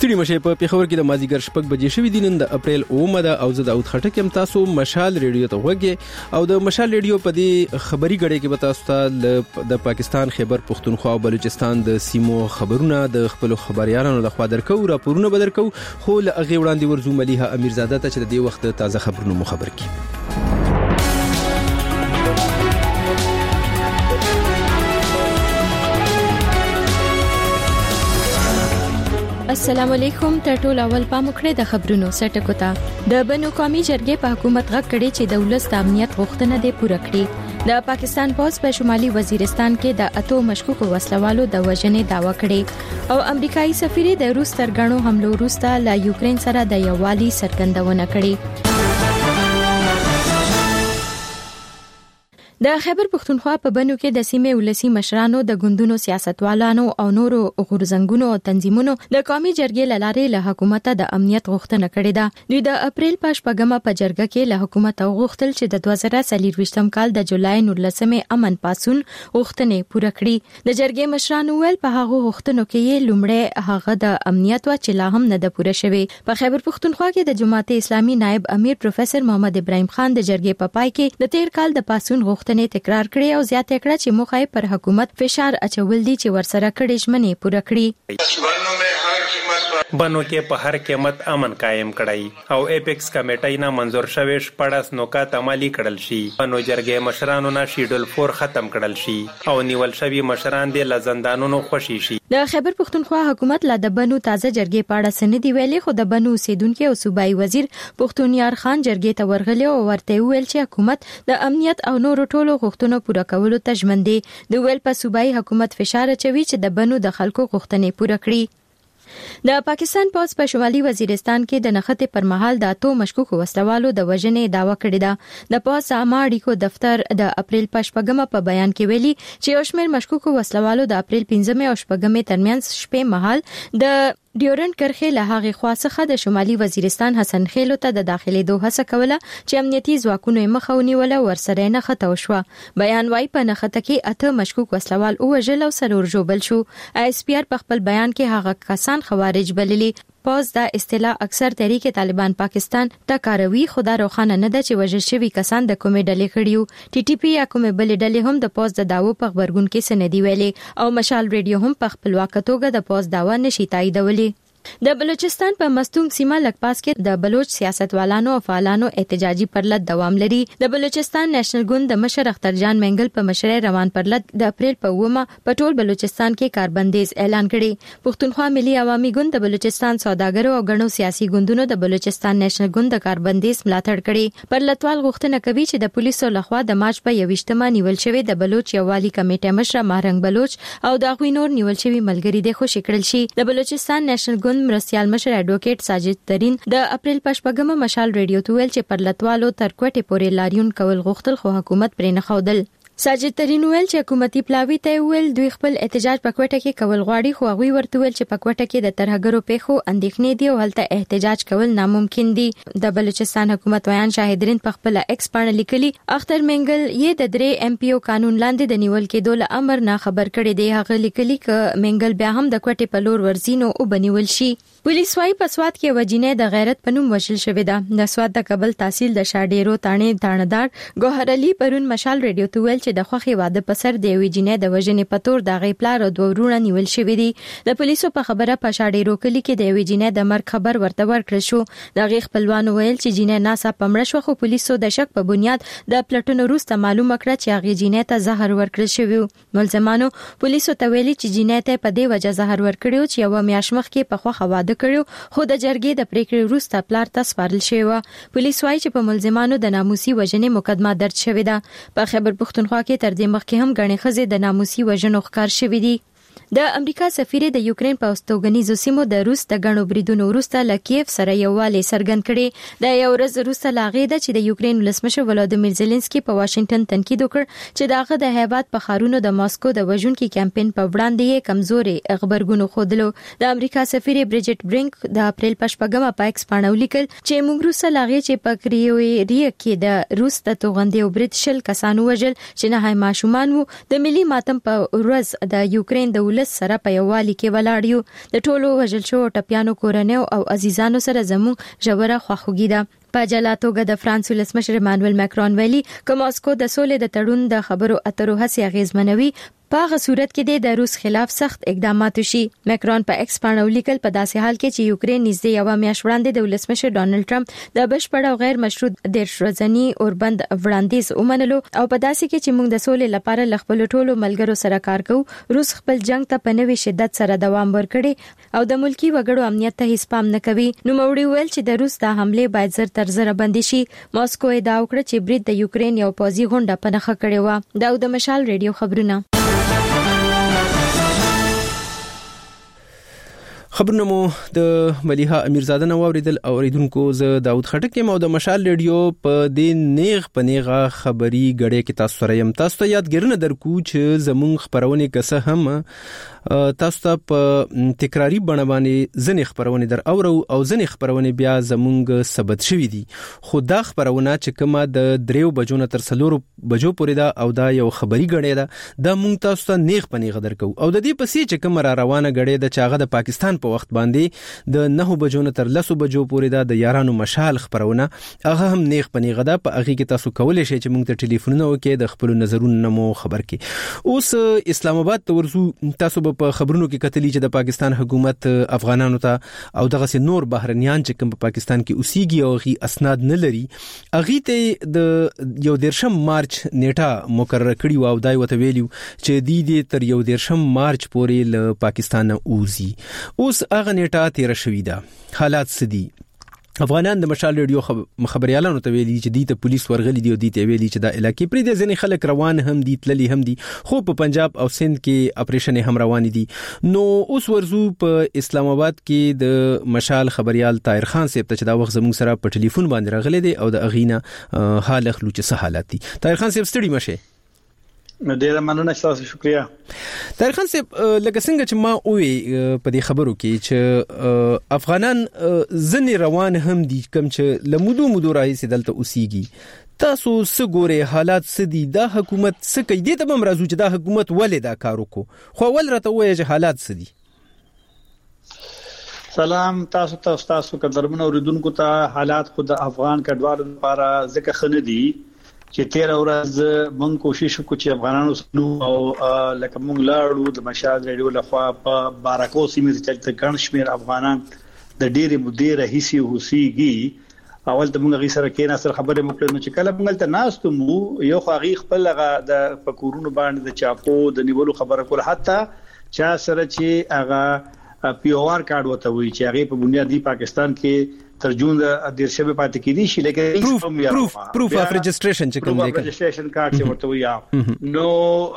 ستړي مشه په پیښور کې د مازیګر شپږ بجې شوې دي نن د اپریل 9 ده او زه داود خټک يم. تاسو مشال ریډیو ته وګورئ او د مشال ریډیو په دې خبري غړې کې به تاسو ته د پاکستان خیبر پختونخوا او بلوچستان د سیمو خبرونه د خپل خبريالانو لخوا درکو راپورونه به درکو. خو له هغه وړاندې ورزو مليحه امیرزاده ته چې د دې وخت تازه خبرونه مو خبر کړي. السلام علیکم. ټول اول پام وکړئ د خبرونو سرټکو ته. د بنو قومي جرګې په حکومت غږ کړي چې د ولس د امنیت غوښتنه دې پوره کړي. د پاکستان پولیس په شمالي وزیرستان کې د اتو مشکوکو وسلوالو د وژنې دعوا کړې او امریکایي سفیر د روس ترګڼو حملو وروسته له یوکرين سره د یووالي څرګندونه کړې. د خیبر پختونخوا په بنو کې د سیمې ولسی مشرانو د ګوندونو سیاستوالانو او نورو غورځنګونو او تنظیمونو د قومي جرګې لارې له حکومت د امنیت غوښتنه کړې ده. دوی د اپریل په شپږمه په جرګه کې له حکومت غوښتل چې د 2023م کال د جولای 19مې امن پاسون غوښتنې پوره کړي. د جرګې مشرانو ویل په هغه غوښتنو کې لومړی هغه د امنیت او چې لا هم نه د پوره شوی. په خیبر پختونخوا کې د جماعت اسلامي نائب امیر پروفیسور محمد ابراهیم خان د جرګې په پای کې د تیر کال د پاسون غوښتنې تکرار کړي او زیاته کړه چې موخه پر حکومت فشار اچول دي چې ورسره کړي ژمنې پوره کړي. بنو کې په هر قیمت امن قائم کړي او ایپکس کمیټې نه منزور شوی 14 نوکات عملی کړل شي. بنو جرګې مشرانو نه شیډول 4 ختم کړل شي او نیول شوی مشران د لزندانونو خوشي شي. د خیبر پختونخوا حکومت لا د بنو تازه جرګې پاړه سندې ویلې خو د بنو اوسیدونکو او صوبایي وزیر پختونیار خان جرګې ته ورغلی او ورته ویل چې حکومت د امنیت او نورو ټولو غوښتنو پوره کولو ته ژمن دی. د ویل په صوبایي حکومت فشار اچوي چې د بنو د خلکو غوښتنې پوره کړي. د پاکستان پولیس په شمالي وزیرستان کې د نښتې پر مهال د اتو مشکوکو وسلوالو د وژنې دعوا کړې ده. د پولیس عامه اړیکو دفتر د اپریل په شپږمه په بیان کې ویلي چې یو شمېر مشکوکو وسلوالو د اپریل 15مې او شپږمې ترمنځ شپې مهال د ډیورنټ کرښې له هغه خوا څخه د شمالي وزیرستان حسن خیلو ته د داخلي هڅه کوله چې امنیتي ځواکونو یې مخه ونیوله ورسره نه خطا وشوه. بیان وايي په نښته کې اته مشکوک وسلوال وژل او څلور ژوبل شو. اس پی آر په خپل بیان کې هغه کسان خوارج بللي. پوز دا اصطلاح اکثر تحریک طالبان پاکستان ته کاروي. خدا روخانه نه ده چې وژل شوی کسان د کومې ډلې کړیو. ټي ټي پی یا کومې بلې ډلې هم د پوز د داوو په خبرګون کې سندې ویلي او مشال ریډیو هم په خپلواک توګه د پوز داوا نشي تاییدولی. د بلوچستان په مستونګ سیمه لکپاس کې د بلوچ سیاستوالانو او فعالانو احتجاجي پرلط دوام لري. د بلوچستان نېشنل ګوند د مشر اختر جان منګل په مشرۍ روان پرلط د اپریل په 9مه په ټول بلوچستان کې کاربندیز اعلان کړي. پښتونخوا ملي عوامي ګوند د بلوچستان سوداګرو او غنو سیاسي ګوندونو د بلوچستان نېشنل ګوند د کاربندیز ملاتړ کړي. پرلطوال غوښتنه کوي چې د پولیسو لخوا د مارچ په 21مه نیول شوی د بلوچ یووالي کمیټې مشر مهرنګ بلوچ او د غوی نور نیول شوی ملګری د خوشی کړل شي. د بلوچستان نېشنل ګوند مرستيال مشر اډوکیټ ساجد ترين د اپریل په شپږمه مشال ریډیو ته ویل چې پرلطوالو تر کوټې پورې لاریون کول غوښتل خو حکومت پرې نه ښودل. ساجد ترين ویل چې حکومتي پلاوی ته ویل دوی خپل احتجاج په کوټه کې کول غواړي خو هغه ورته ویل چې په کوټه کې د ترهګرو پیښو اندېښنې دي او هلته احتجاج کول ناممکن دي. د بلوچستان حکومت ویان شاهدرین په خپل ایکس باندې لیکلي اختر منګل یې د 3 ایم پی او قانون لاندې د نیول کېدو له امر نه خبر کړي دی. هغه لیکلي ک منګل بیا هم د کوټې په لور ورزینو او بنیول شي. پولیس وايي په سواد کې وجینې د غیرت پنوم وشل شوې ده. د سواد د کابل تحصیل د شاډیرو تانیدار ګوهر علي پرون مشال ریډیو ته ویل چې د خوخي واده په سر د وجینې د وژنې په تور د غي پلار او دوه ورونه نیول شوې دي. د پولیسو په خبره په شاډیرو کلی کې د وجینې د مرګ خبر ورته ورکړل شو. د غي خپلوان ویل چې جینې ناسا پمړ شو خو پولیسو د شک په بنیاد د پلټونو وروسته معلومه کړه چې هغه جینې ته زهر ورکړل شوی. ملزمانو پولیسو ته ویلي چې جینې ته په دې وجه زهر ورکړیو چې یو میاش مخ کې په خوخه واده کړو خو د جرګې د پریکړې وروسته پلار ته سپارل شوی. پولیس وايي چې په ملزمانو د ناموسي وژنې مقدمه درج شوې ده. په خیبر پختونخوا کې تر دې مخکې هم غنې خزې د ناموسي وژنو ښکار شوې دي. د امریکا سفیر د یوکرين په استوګنیزو سیمو د روس د غنو بریدونو وروسته له کیف سره یووالی څرګند کړي. د یو ورځ وروسته لاغې ده چې د یوکرين ولسمشر ولادیمیر زيلنسکي په واشنگټن تنقید وکړ چې داغه د هیواد په خارونو د ماسکو د وژونکي کمپاین په وړاندې کمزوري خبرګونو خودلو. د امریکا سفیر بریجټ برینک د اپریل په شپږمه په ایکس باندې ولیکل چې موږ روسه لاغې چې په کریوي کې د روس د توغندې او برید شل کسانو وژل چې نه ماشومان وو. د ملي ماتم په ورځ د یوکرين د د ولس سره په یووالي کې ولاړ یو. د ټولو وژل شو ټپیانو کورنیو او عزیزانو سره زموږ ژوره خواخوږي ده. په جلا توګه د فرانس ولسمشر ایمانوئل ماکرون ویلي که ماسکو د سولې د تړون د خبرو اترو هڅې اغیزمنوي په هغه صورت کې د روس خلاف سخت اقدامات وشي. ماکرون په ایکس باندې ولیکل په داسې حال کې چې یوکرين نږدې یو میاشت وړاندې د ولسمشر ډونالد ټرمپ د بشپړ او غیر مشروط ورځنی اوربند وړاندیز ومنلو او په داسې کې چې موږ د سولې لپاره ل خپل ټولو ملګرو سره کار کوو. روس خپل جنگ ته په نوې شدت سره دوام ورکړي او د ملکی وګړو امنیت ته هیڅ پام نه کوي. نو موړي ویل چې د روس د حمله باید زر تر زر بندي شي. ماسکو ادعا وکړه چې برید د یوکرين یو پوځي غونډه په نخښه کړې و. دا د مشال ریډیو خبرونه. خبرونه مو د ملیحه امیرزاده نو اوریدل او اوریدونکو زه داود خټک یم او د مشال ریډیو په دې نیغ پنیغه خبري غړې کې تاسو سره یم. تاسو ته یادګرنه درکو چې زمون خبرونه کسه هم تاسو ته په تکراری بڼه باندې ځنې خبرونه در اورو او ځنې خبرونه بیا زمونږ ثبت شوې دي. خو دا خبرونه چې کومه د 3 بجو نه تر 4 بجو پورې دا او دا یو خبري غړې ده دا مونږ تاسو ته نیغ پنیغه درکو او د دې پسې چې کومه را روانه غړې ده چې هغه د پاکستان په وخت باندې د 9 بجو نه تر 10 بجو پورې دا د یارانو مشال خبرونه هغه هم نیغ پنیغه ده. په هغه کې تاسو کولای شئ چې موږ ته ټلیفونونه وکړئ د خپل نظرونو مو خبر کړئ. اوس اسلام آباد ته ورسو. تاسو په خبرونو کې کتلی چې د پاکستان حکومت افغانانو ته او دغه سي نور بهرنیان چې کوم په پاکستان کې اوسېږي او غي اسناد نه لري اغه ته د یو 13 مارچ نیټه مقرره کړی او دای وته ویلیو چې د دې تر یو 13 مارچ پورې له پاکستان اوزي. اوس اغه نیټه تیر شوې ده. حالات سدي افغانان د مشال ریډیو خبريالانو ته ویلي چې د پولیس ورغلي دي او د ته ویلي چې د علاقې پرې د ځنې خلک روان هم دي تللي هم دي خو په پنجاب او سند کې اپریشن هم روان دي. نو اوس ورزو په اسلام آباد کې د مشال خبريال طاهر خان صاحب ته چې دا وخت زموږ سره په ټلیفون باندې راغلي دي او د اغینا حال خلو چې څه حالات دي. طاهر خان صاحب ستړي مشه. ډیره مننه تاسو شکریا. طاهر خان صاحب لکه څنګه چې ما وې په دې خبرو کې چې افغانان ځنې روان هم دي کوم چې لمودو راځي دلته اوسېږي تاسو څنګه حالات سدي د حکومت څه کوي دې ته هم راځو چې د حکومت ولې دا کار وکړو خو ول راته وایي چې حالات سدي. سلام تاسو قدرمن اوریدونکو ته. حالات خود افغان کډوالو لپاره ځکه خنه دي چې 13 ورځ مونږ کوشش وکړو چې افغانانو سنو او لکه مونږ لاړو د مشال ریډیو لخوا په بارکو سیمې چې ګڼ شمیر افغانان د ډېرې مودې راهیسي اوسېږي. اول ته مونږ غي سره کې سره خبرې وکړو چې کله مونږ ته ناستو مو یو خاغي خپل د فکرونو باندې د چاپو د نیولو خبره کول حتی چا سره چې هغه پیوار کارت وته وي چې هغه په بنیادی پاکستان کې ترجمه د دیرشبه پاتې کیدی شي لکه پروف اف رجسټریشن چې کوم دی رجسټریشن کارت چې ورته وي نو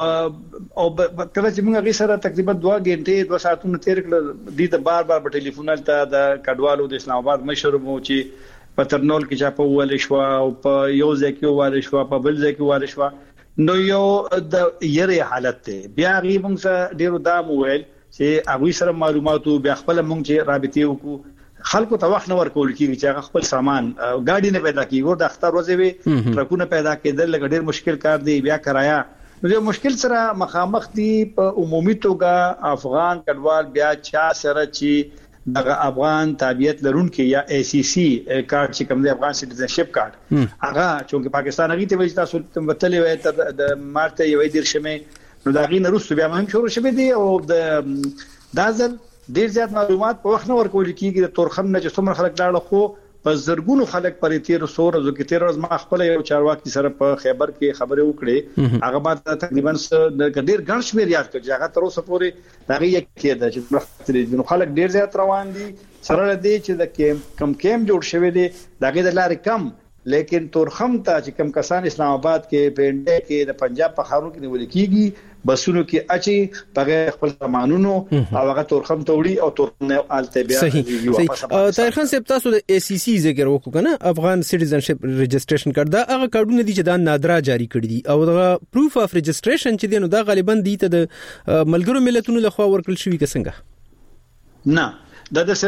او کله چې موږ غي سره تقریبا 2 غنټې 2 ساعتونه تیر کړل د بار په ټلیفون ته د کډوالو د اسلام آباد مشر مو چې په ترنول کې چا په ول شو او په یو ځکه ول شو په بل ځکه ول شو نو یو د یری حالت ته بیا غي موږ ډیرو دام ویل چې هغه سره معلوماتو بیا خپل موږ چې رابطه وکړو خلکو ته وخت نه ورکول کیږي چې خپل سامان ګاډي نه پیدا کیږي ورته اختر ورځي ټرکونه پیدا کېدل لږ ډیر مشکل کار دی. بیا کرایا نو مشکل سره مخامخ دي په عمومي توګه افغان کډوال بیا چا سره چې دغه افغان تابعیت لرونکي یا ای سی سی کارت چې کوم دی افغان سټیزنشپ کارت هغه چې پاکستان هغه ته وایي تاسو وتلې وای تر د مارته یو ډیر شمه نو دا غي نه روسو بیا مهم شروع شوه دی او د دازل ډیر زیات معلومات په وخت نه ورکول کیږي. د تورخم نه چې څومره خلک لاړ خو په زرګونو خلک پرې 13 ورځو کې 13 ورځ ما خپل یو چارواکي سره په خیبر کې خبرې وکړې هغه ما تقریبا د ډیر ګڼ شمیر یاد کړ چې هغه تر اوسه پورې دا یو کېده چې نو خلک ډیر زیات روان دي سره دي چې د کم جوړ شوی دی دغه د لارې کم لیکن تورخم ته چې کم کسان اسلام آباد کې پنده کې د پنجاب په خارو کې نیول کیږي بسونو کې اچي بغیر خپل سامانونو او هغه تورخم ته وړي او تورخم نه آلته بیا صحیح. طاهر خان صاحب تاسو د ای سی سی ذکر وکړو کنه افغان سټیزنشپ رجسټریشن کارت دا هغه کارډونه دي چې دا نادره جاری کړی دي او دا پروف اف رجسټریشن چې دینو دا غالبا دي ته د ملګرو ملتونو لخوا ورکړل شوی کسنګه نه د سنه دا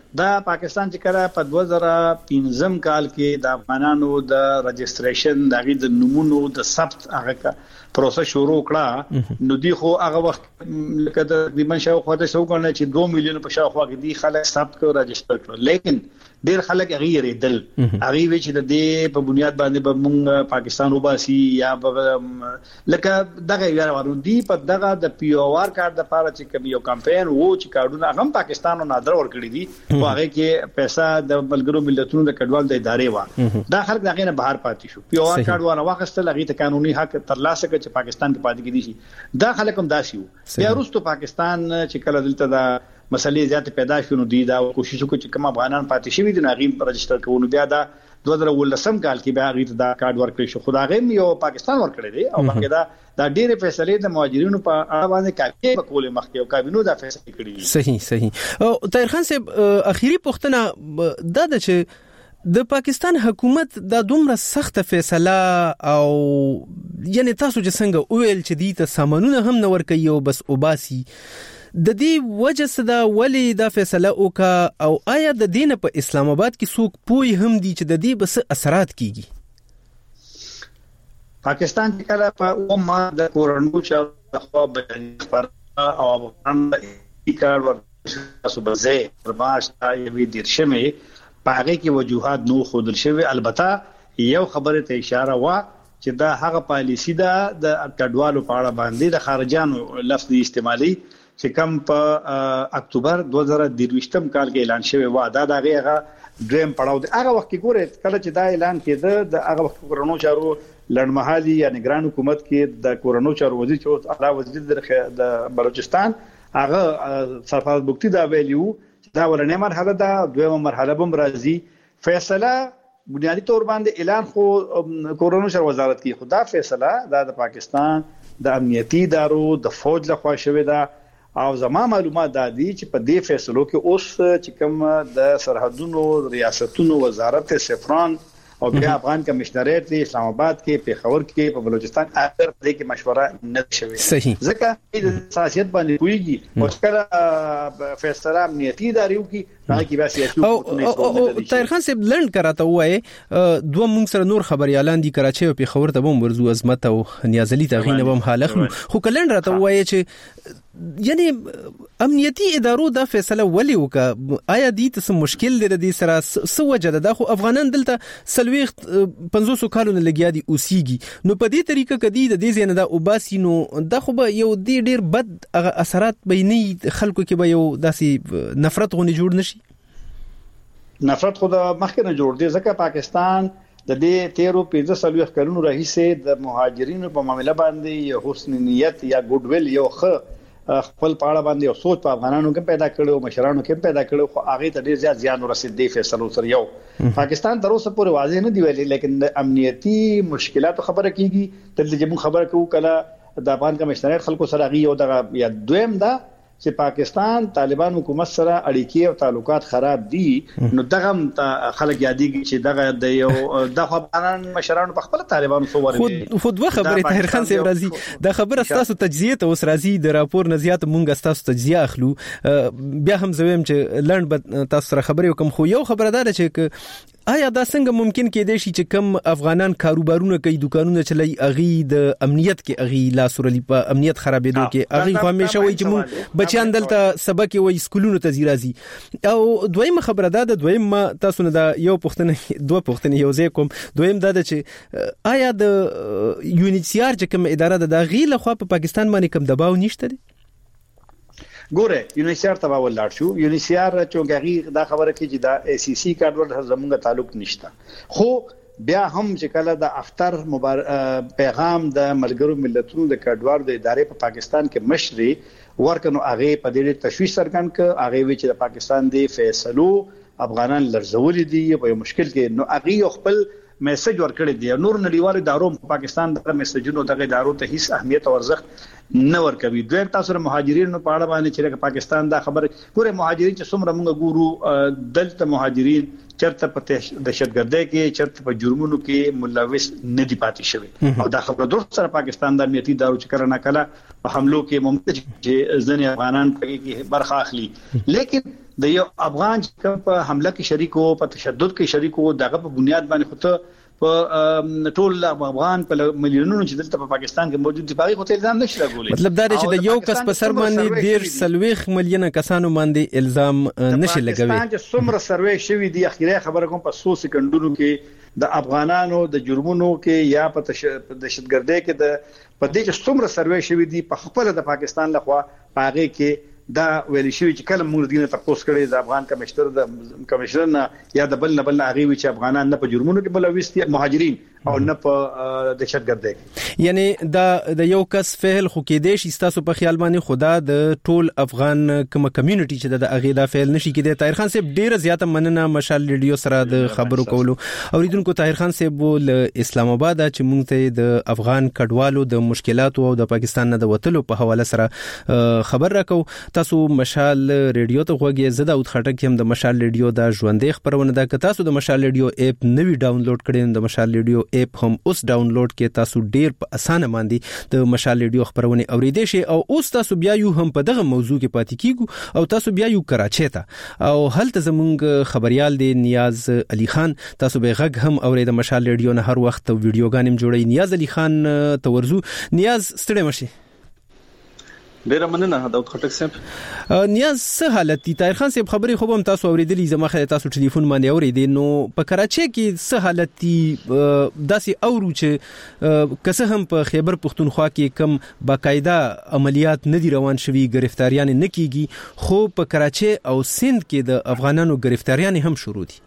دا پاکستان چې کله په 2015 کال کې د افغانانو د رجستریشن د غي د نمونو د ثبت هغه پروسه شروع کړه نو دی خو هغه وخت لکه د تقریبا شاوخوا د 100 کال چې 2 میلیون په شاوخوا کې دی خلک ثبت کړو رجستر کړو لیکن ډیر خلک هغه ریدل هغه وی چې د دې په بنیاد باندې به موږ پاکستان وباسي یا لکه دغه یاره ورودي په دغه د پی او آر کارت د لپاره چې کوم یو کمپاین وو چې کارډونه هم پاکستان او نادر ورکړي دي هغه کې پیسې د ملګرو ملتونو د کډوال د ادارې وا دا خلک دغه نه بهر پاتې شو پی او آر کارت ونه واخستل هغه ته قانوني حق ترلاسه کړ چې پاکستان کې پاتې کیدي شي دا خلک هم داسي وو بیا وروسته پاکستان چې کله دلته د مسلې زیات پیدا شونه دي دا کوشش وکړي چې کوم افغانان پاتې شوي دي ناغي رجستر کوو بیا دا 2019 کال کې بیا غیت دا کارت ورکړي شو خدای یو پاکستان ورکړي دي او باقي دا ډېر فیصله د مهاجرینو په اړه باندې کافي کولې مخکې او کابینو دا فیصله کړې دي صحیح او طاهر خان صاحب اخیری پوښتنه دا د چې د پاکستان حکومت دا دومره سخت فیصله او یعنی تاسو چې څنګه ویل چې دي ته سامانونه هم نور کوي او بس وباسي د دې وجه صدا ولی دا فیصله وکا او آیا د دین په اسلام آباد کې څوک پوي هم دي چې د دې بس اثرات کیږي پاکستان چې کله په اومه د کورونو چې خو بیان خبر او افغان کار ورته صوبزه پرماش ایوي درشمه پاره کې وجوهات نو خودل شوی البته یو خبره ته اشاره وا چې دا هغه پالیسی ده د کډوالو په اړه باندې د خارجانو لفظ استعمالي چې کوم په اکتوبر 2023 کال کې اعلان شوی و دا دغه دریم پړاو دی هغه وخت کې ګوره کله چې دا اعلان کېده د هغه وخت کورونو چارو لړمحالي یا نگران حکومت کې د کورونو چارو وزیر چې اعلی وزیر د بلوچستان هغه سرفراز بوکتی دا ویلیو دا ورنه مرحله ده دویمه مرحله بم راځي فیصله بنیادی طور باندې اعلان خو کورونو چارو وزارت کې خدا فیصله د پاکستان د امنیتي ادارو د فوج لخوا شوی دا او زما معلومات دادي چې په دې فیصلو کې اوس چې کوم د سرحدونو ریاستونو وزارت سفران او بیا افغان کمشنریټ دی اسلام آباد کې پیښور کې په بلوچستان اخر دې کې مشوره نه شوي ځکه د سیاست باندې کویږي او کله فیصله امنیتي ادارو کې هغه کې بیا سیاسي طاهر خان صاحب لند کراته وای دوه مونږ سره نور خبريالان دي کراچي او پیښور ته هم ورزو عظمت او نیازلي تغینه هم حالخ خو کلند راته وای چې یعنی امنیتي ادارو دا فیصله ولی وکا آیا دې ته مشکل دی د سره سو وجه ده خو افغانان دلته سلويخت 500 کالونه لګیا دي اوسيږي نو په دې طریقه کدي د دې زنه دا وباسي نو دا خو به یو ډیر بد اثرات بیني خلکو کې به یو داسي نفرت غونې جوړ نشي نفرت خو د مخکنه جوړ دی ځکه پاکستان د دې 13 کلونو راهیسه د مهاجرینو په معاملې باندې حسن نیت یا ګډ ویل یو خپل پاړه باندې او سوچ په افغانانو کې پیدا کړو مشرانو کې پیدا کړو خو هغه ته ډیر زیات زیان ورسېد دی فیصلو سره یو پاکستان تر اوسه پورې واضح نه دی ویلي لیکن امنیتي مشکلات خبره کیږي تل دې موږ خبره کوو کله د افغان کمشنریټ خلکو سره غي او د یا دویم دا چې پاکستان طالبان حکومت سره اړیکې او تعلقات خراب دي نو دغه خلک یادېږي چې دغه د یو د خبران مشرانو په خپل طالبانو سو ورغلي خو دوه خبره طاهر خان صاحب راځي د خبره تاسو تجزیه ته اوس راځي د راپور نزيات مونږ تاسو تجزیه اخلو بیا هم زویم چې لند تاسو سره خبرې وکم خو یو خبره ده چې آیا دا څنګه ممکن کېدای شي چې کم افغانان کاروبارونه کوي دکانونه چلای اغي د امنیت کې اغي لاسورلی په امنیت خرابېدو کې اغي خو همیشه وایي چې مونږ بچیان دلته سبق وایي سکولونو ته زیرازي او دویمه خبره ده د دویمه تاسو نه دا یو پوښتنه دوه پوښتنې یو ځای کوم دویم دا چې آیا د یونیسیار چې کوم اداره ده د غي له خوا په پاکستان باندې کوم دباو نشته دي ګوره یونیسیار ته ولاړ شو یونیسیار چونګي دا خبره کې چې دا ای سی سی کارت ور زموږه تعلق نشته خو بیا هم چې کله د اختر پیغام د ملګرو ملتونو د کډوالو د ادارې په پاکستان کې مشري ورکنو هغه په دې تشویش سرګن ک هغه وی چې د پاکستان دی فیصلو افغانان لرزول دي په مشکل کې نو هغه خپل میسج ورکړی دی نور نړیوال ادارو پاکستان د میسجونو دغه ادارو ته هیڅ اهمیت او ارزښت نه ورکوي دوی تاسو د مهاجرینو په اړه باندې چې پاکستان دا خبره پوره مهاجرین چې څومره موږ ګورو دلته مهاجرین چرته په دهشتګردۍ کې چرته په جرمونو کې ملوث نه دي پاتې شوی او دا خبره درست سره پاکستان د امنیتي ادارو چې کړه نه کله په حملو کې ممکن چې ځنې افغانان په کې برخه اخلي لیکن د یو افغان چې په حمله کې شریک وو په تشدد کې شریک وو دغه په بنیاد باندې خو په ټول افغان په ملیونونو چې دلته په پاکستان کې موجود دي باغی خو ته الزام نشي راغولي. مطلب دا دی چې د یو کس په سر باندې ډیر سلويخ مليونه کسانو باندې الزام نشي لګوي. پاکستان چې څومره سروې شوی دی اخیری خبره کوم په 100 سکندونو کې د افغانانو د جرمونو کې یا په دهشتګردۍ کې د په دې چې څومره سروې شوی دی په خپل د پاکستان لخوا پاغه کې دا ویل شوی چې کله موږ دینه تاسو کړی د افغان کمشنر نه یا د بل نه هغه وی چې افغانان نه په جرمونو کې بلويستي مهاجرین او نه په دهشتګردۍ یعنی دا د یو کس فعل خو کې دیش تاسو په خیال باندې خدا د ټول افغان کمیونټي چې د اغه دا فعل نشي کېدی. طاهر خان صاحب ډیر زیاته مننه مشال ریډیو سره د خبرو کولو. اوریدونکو طاهر خان صاحب له اسلام آباد چې موږ ته د افغان کډوالو د مشکلاتو او د پاکستان نه د وټلو په حواله سره خبر راکو. تاسو مشال ریډیو ته غوږی زده او خټک هم د مشال ریډیو د ژوندې خبرونه ده. که تاسو د مشال ریډیو اپ نوی ډاونلوډ کړئ د مشال ریډیو اپ هم اوس ډاونلوډ کې تاسو ډیر په اسانه باندې د مشال ریډیو خبرونه اوریدئ شئ او اوس تاسو بیا یو هم په دغه موضوع کې پاتې کیږو او تاسو بیا یو کراچۍ ته او هلته زمونږ خبريال دی نیاز علي خان. تاسو به غږ هم اورید مشال ریډیو نه هر وخت ویډیوګان هم جوړي. نیاز علي خان تورزو. نیاز ستړي مشي. ډیر مننه داود خټک صاحب. نیاز څه حالت دي؟ طاهر خان صاحب خبري خو هم تاسو اوریدلی زموږه تاسو ټلیفون باندې اوریدې نو په کراچۍ کې څه حالت دي؟ داسې اورو چې کسه هم په خیبر پختونخوا کې کم باقاعده عملیات نه دي روان شوي گرفتاریان نه کیږي خو په کراچۍ او سند کې د افغانانو گرفتاریان هم شروع دي.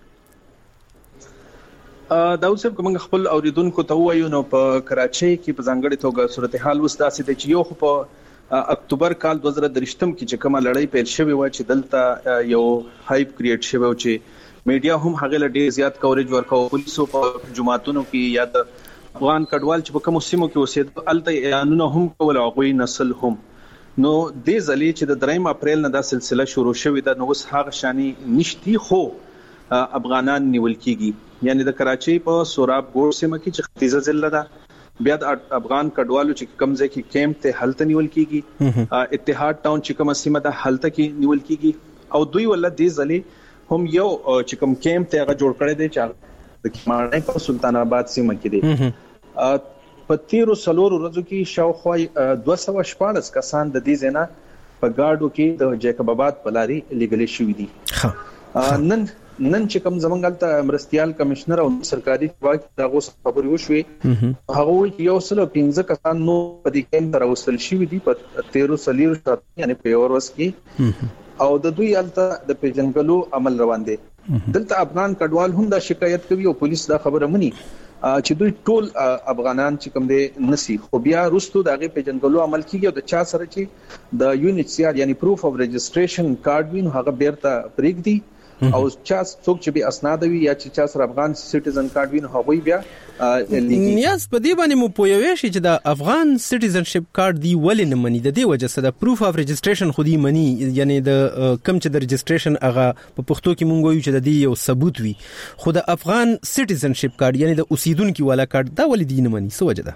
داود صاحب کوم خپل اوریدونکو ته وایو نو په کراچۍ کې په ځانګړي توګه صورتحال وستاسي د چې یو خو په اکتوبر کال 2023 کې چې کومه لړۍ پیل شوې و چې دلته یو هایپ کریټ شوی و چې میډیا هم هغه له ډیر زیات کوریج ورکاو. پولیسو په جماعتونو کې یا د افغان کډوال چې په کوم سیمو کې اوسېد الته اعلانونه هم کول او غوي نسل هم نو د زلي چې د 3 اپریل نه دا سلسله شروع شوې ده نو اوس هغه شانی نشتی خو افغانان نیول کیږي. یعنی د کراچۍ په سوراب ګور سیمه کې چې ختیځه ضلع ده بیا د افغان کډوالو چې کمزې کې کیمپ ته هلته نیول کیږي. اتحاد ټاون چې کوم سیمه ده هلته کې نیول کیږي او دوی ول د زلي هم یو چې کوم کیمپ ته هغه جوړ کړی دی چې د کمانډای په سلطان آباد سیمه کې دی. په 13 ورځو کې شاوخوا 214 کسان د دې زینا په گاډو کې د جیکب آباد پلاری لګلې شوې دي. نن چې کوم زمونږ مرستيال کمشنر او سرکاري واک دغه خبري وشوي هغه یو سلو 15 کسان نو په دې کې تر اوسل شوی دي په 13 یعنی په اورس کې او د دوی الته د پیژنګلو عمل روان دي. دلته افغان کډوال هم دا شکایت کوي او پولیس دا خبره مني چې دوی ټول افغانان چې کوم دي نسی خو بیا رستو دغه پیژنګلو عمل کیږي او د چا سره چې د UNHCR یعنی پروف اف رجسټریشن کارت وین هغه بیرته پریک دي او چا څوک چې به اسناد وي یا چې چا سره افغان سټیزن کارت وین هغه بیا نیاز په دې باندې مو پوهوي چې د افغان سټیزنشپ کارت دی ولې نه مني د دې وجه سره پروف اف رجسټریشن خو دی مني یعنی د کم چې د رجسټریشن هغه په پښتو کې مونږ وایو چې د دې یو ثبوت وي خو د افغان سټیزنشپ کارت یعنی د اوسیدونکو والا کارت دا ولې دی نه مني څه وجه ده؟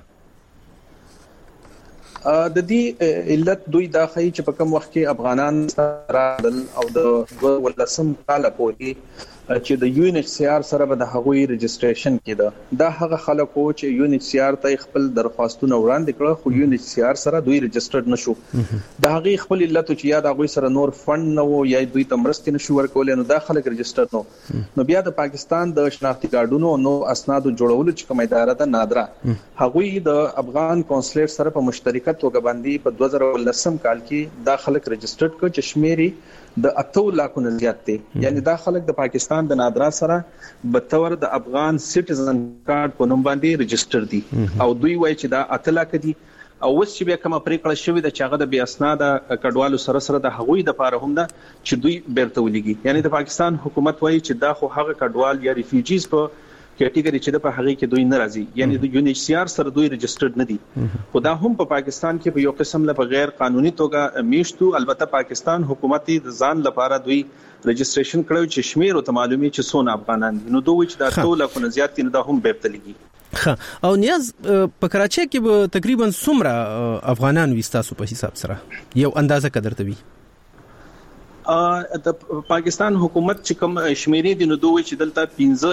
د دې علت دوی دا خی چې په کوم وخت کې افغانان رادل او د ولسم کال پورې چې د UNHCR سره به د هغوی رجسټریشن کېده دا هغه خلکو چې UNHCR ته خپل درخواستونه وړاندې کړل خو UNHCR سره دوی رجسټرډ نشو. د هغه خپل علت چې یا د هغوی سره نور فند نه وو یا دوی ته مرستې نشو ورکول نو دا خلک رجسټر نو بیا د پاکستان د شناختی کارډونو نو اسناد جوړولو چې کومه اداره ده نادره هغوی د افغان کونسلیټ سره په مشترکه توګه باندې په 2019 کال کې دا خلک رجسټرډ کړ چې شمیري د 8 لک نه زیات دي. یعنی دا خلک د پاکستان د نادرا سره به تور د افغان سټیزن کارت په نوم باندې رجسټر دي او دوی وایي چې دا 8 لک دي او اوس چې بیا کومه پریکړه شوې ده چې هغه د بیا اسناد کډوالو سره د هغوی د لپاره هم ده چې دوی بیرته ولګي. یعنی د پاکستان حکومت وایي چې دا خو هغه کډوال یا ریفیوجیز په کټګوري چې د په هغه کې دوی ناراضي یعنی د UNHCR سره دوی رجسټرډ نه دي خو دا هم په پاکستان کې په یو قسم له بغیر قانوني توګه میشتو. البته پاکستان حکومت د ځان لپاره دوی رجسټریشن کړو چې شمیر او معلومي چې څونه افغانان دي نو دوی چې دا ټول لکه زیات نه دا هم بیرته لګي. او نیاز په کراچۍ کې به تقریبا څومره افغانان وستاسو په حساب سره یو اندازه قدر ته وي؟ د پاکستان حکومت چې کوم شمیرې دي نو دوی چې دلته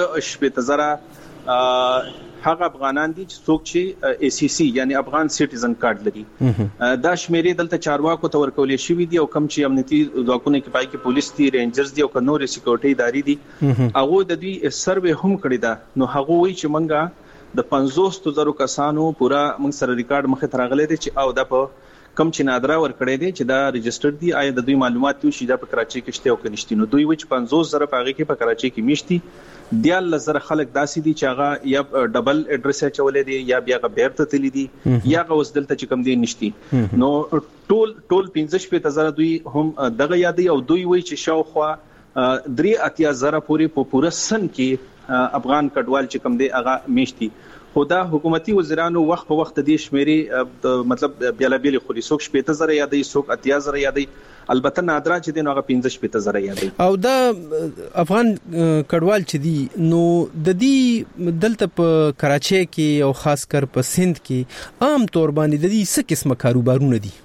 15 هغه افغانان دي چې څوک چې ACC یعنی افغان سټیزن کارت لري دا شمیرې دلته چارواکو ته ورکول شي دي او کم چې امنیتي ځواکونه کې پای کې پولیس دي رینجرز دي او نور سکیورټي ادارې دي هغه د دوی سروې هم کړی دا نو هغه وی چې منګه د 500,000 کسانو پورا موږ سره ریکارډ مخه ترغلې دي چې او د کم چې نادرا ور کړی دي چې دا ريجستره دي آیا د دوی معلومات یو شي دا په کراچي کې شته او کنيشتي نو دوی وچ 50,000 په هغه کې په کراچي کې میشتي دیال لزر خلک داسې دي چې هغه یا ډبل اډرس چولې دي یا بیا بیرته تللی دي یا غوس دلته چې کم دي نشتي نو ټول 15,000 دوی هم دغه یادي او دوی وی چې شاوخوا 3,000 پورې سن کې افغان کډوال چې کم دي هغه میشتي خدا حکومتي وزیرانو وخت په وخت د شمیرې مطلب بیلابیل خوري څوک 15,000 یادي څوک 80,000 یادي البته نادرا چې دین هغه 15,000 یادي او دا افغان کډوال چې دي نو د دې دلته په کراچي کې او خاص کر په سند کې عام تور باندې د دې څه قسمه کاروبارونه دي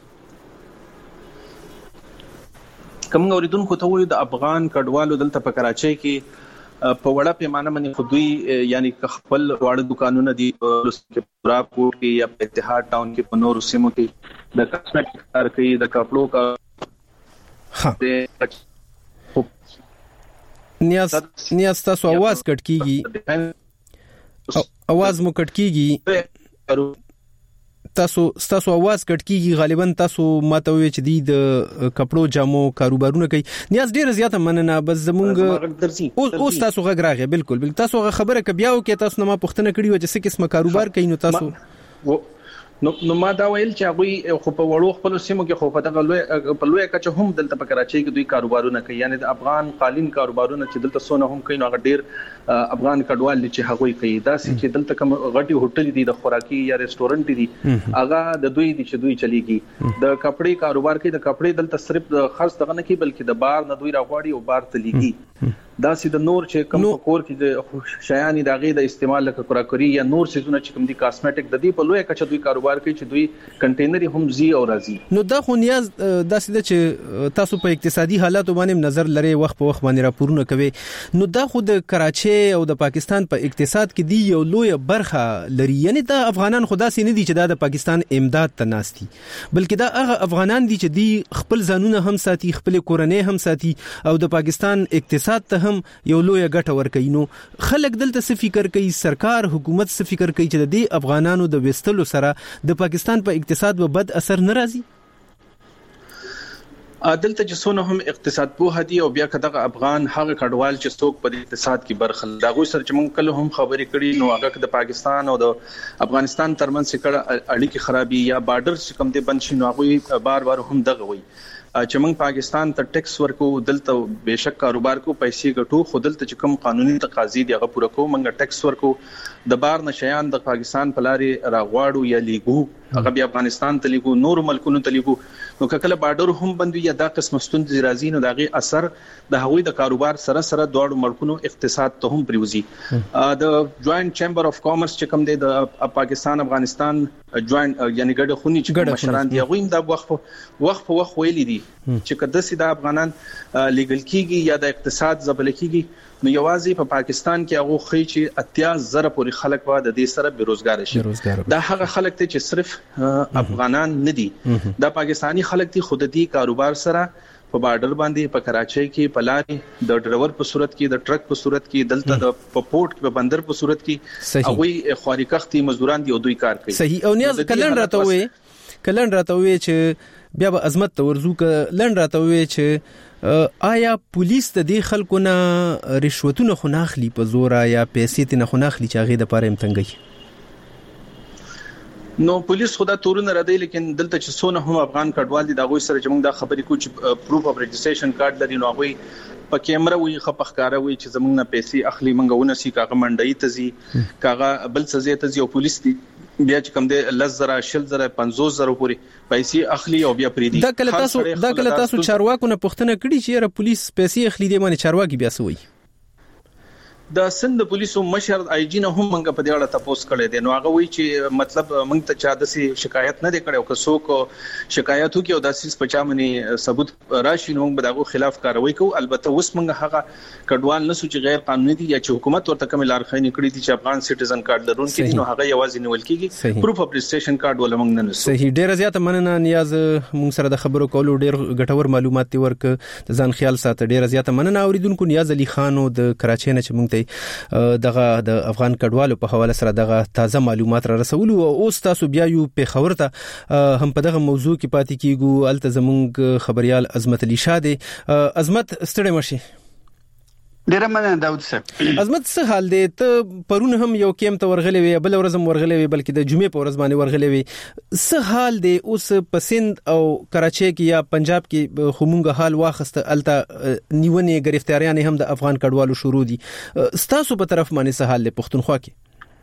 کوم اوریدونکو ته وایي د افغان کډوالو دلته په کراچي کې په وړه پیمانه باندې خودي یعنی خپل واړه دکانونه دي په راپور کې یا په اتحاد ټاون کې په نورو سیمو کې د کاسمیټک کار کوي د کپړو کا نیاز تاسو आवाज کټ کیږي आवाज مو کټ کیږي تاسو आवाज کټ کیږي غالبا تاسو ماته وی چې د کپړو جامو کاروبارونه کوي نیاز ډیر زیاته مننه بس زمونږ اوس تاسو غږ راغی بالکل تاسو خبره کبیاو کې تاسو نه ما پوښتنه کړې و چې څه قسمه کاروبار کوي نو تاسو نو ما دا ویل چې هغه خو په وړو خپل سیمو کې خو په دغه لوی کچه هم دلته په کراچي کې دوی کاروبارونه کوي یعنی د افغان قالین کاروبارونه چې دلته سونه هم کوي نو هغه ډیر افغان کډوال چې هغه کوي دا چې دلته کوم غټي هوټل دي د خوراکي یا ریسټورانټ دي هغه د دوی دي چې دوی چلیږي د کپړې کاروبار کې د کپړې دلته صرف د خاص دغه نه کې بلکې د بار نه دوی راغواړي او بار ته لیږي دا سي د نور چې کوم کور کې د شیانې دغه د استعمال لکه کراکري یا نور سيزونه چې کوم دي کاسمیټک د دې په لوی کچه دوی کاروبار کوي چې دوی کنټینر هم زی او راځي نو دا خو نیاز دا سي چې تاسو په اقتصادي حالات باندې نظر لري وخت په وخت باندې راپورونه کوي نو دا خو د کراچي او د پاکستان په اقتصاد کې دی یو لوی برخه لري یعنی دا افغانان خدا سي نه دي چې دا د پاکستان امداد ته ناستي بلکې دا هغه افغانان دي چې دی خپل ځانونه هم ساتي خپل کورنۍ هم ساتي او د پاکستان اقتصاد ته هم یو لوی ګټه ورکوي نو خلک دلته څه فکر کوي سرکار حکومت څه فکر کوي چې د افغانانو د وستلو سره د پاکستان په اقتصاد به بد اثر نه راځي دلته چې څونه هم اقتصاد په هدي او بیا کداغه افغان هغه کډوال چې څوک په اقتصاد کې برخه دا غوښتل سره چې مونږ کله هم خبرې کړې نو هغه د پاکستان او د افغانستان ترمنځ څخه اړیکې خرابي یا بارډر څخه کم دي بند شي نو هغه بار هم دغه وي چې موږ پاکستان ته ټیکس ورکو دلته بهشک کاروبار کو پیسې ګټو خو دلته چې کوم قانوني تقاضي دی هغه پوره کو موږ ټیکس ورکو د بار نشيان د پاکستان په لاري راغواړو یا لیګو هغه بیا افغانستان ته لیګو نور ملکونو ته لیګو نو کله بارډر هم بندوي یا دا قسم ستونزې راځي نو دغه اثر د هغوی د کاروبار سره دواړو ملکونو اقتصاد ته هم پریوزي د جوائنٹ چیمبر اف کامرس چې کوم دی د پاکستان افغانستان جوائنٹ یعنی ګډه خونی چې مشران دی هغه د وخت په وخت ویلي دي چې کله سیده افغانان لیګل کیږي یا د اقتصاد زبل کیږي نو یوازې په پاکستان کې هغه خي چې 80,000 پورې خلک و د دې سره بیروزګار شي دا هغه خلک ته چې صرف افغانان نه دي دا پاکستانی خلک دي خود دي کاروبار سره په بارډر باندې په کراچۍ کې په لاري د ډرایور په صورت کې د ټرک په صورت کې دلته د پورټ په بندر په صورت کې هغه خوري کختي مزدوران دي او دوی کار کوي صحیح او نیاز کلن راته وي چې بیا به عظمت تورزو کلن راته وي چې آیا پولیس د دې خلکو نه رشوتونه خناخلي په زور یا پیسې ته نه خناخلي چې هغه د پاره امتنګي نو پولیس خدا تورونه ردی لیکن دلته چې سونه هم افغان کډوال دي دا غوي سره چې موږ دا خبرې کوو چې پروف اف ريجستریشن کارت لري نو غوي په کیمرا وي خپخکاره وي چې زمونږ نه پیسې اخلي منګونه سي کاغه منډي تزي کاغه بل سزي تزي او پولیس دي بیا چې کوم دي 10,000 50,000 پورې پیسې اخلي او بیا پریدي دا کله تاسو چارواکو نه پوښتنه کړې چې را پولیس پیسې اخلي دي باندې چارواکي بیا سوي د سند پولیسو مشر آی جی نه هم منګه په دې اړه تاسو کړی دی. نو هغه وایي چې مطلب موږ ته چا د شکایت نه دی کړی او که څوک شکایت وکړي او د اساس په چا باندې ثبوت راشي نو موږ به دغه خلاف کاروایی کوو. البته اوس موږ هغه کډوال نسو چې غیر قانوني دي یا چې حکومت ورته کوم لارښوونې کړې دي چې افغان سټیزن کارت لرونکي دي نو هغه یوازې نیول کیږي. پروف اف رجسټریشن کارت ولا موږ نه نسو. صحیح. ډیر زیات مننه نیاز موږ سره د خبرو کولو ډیر ګټور معلومات ورک د ځان خیال ساته. ډیر زیات مننه اوریدونکو. نیاز علي خان د کراچۍ نه چې موږ ته دغه د افغان کډوالو په حواله سره دغه تازه معلومات را رسولو. او تاسو بیا یو په خبر ته هم په دغه موضوع کې پاتې کیږو. الته زموږ خبريال عظمت علي شاه دی. عظمت ستړي مشي. ډیره مننه داود صاحب. عظمت څه حال دی؟ ته پرون هم یو کیم ته ورغلې وې، بل ورځ هم ورغلې وې، بلکې د جمعې په ورځ باندې ورغلې وې. څه حال دی اوس په سند او کراچۍ کې یا پنجاب کې؟ خمونګه حال واخسته الته نیونې گرفتاریان هم د افغان کډوالو شروع دي. ستاسو په طرف باندې څه حال دی پښتونخوا کې؟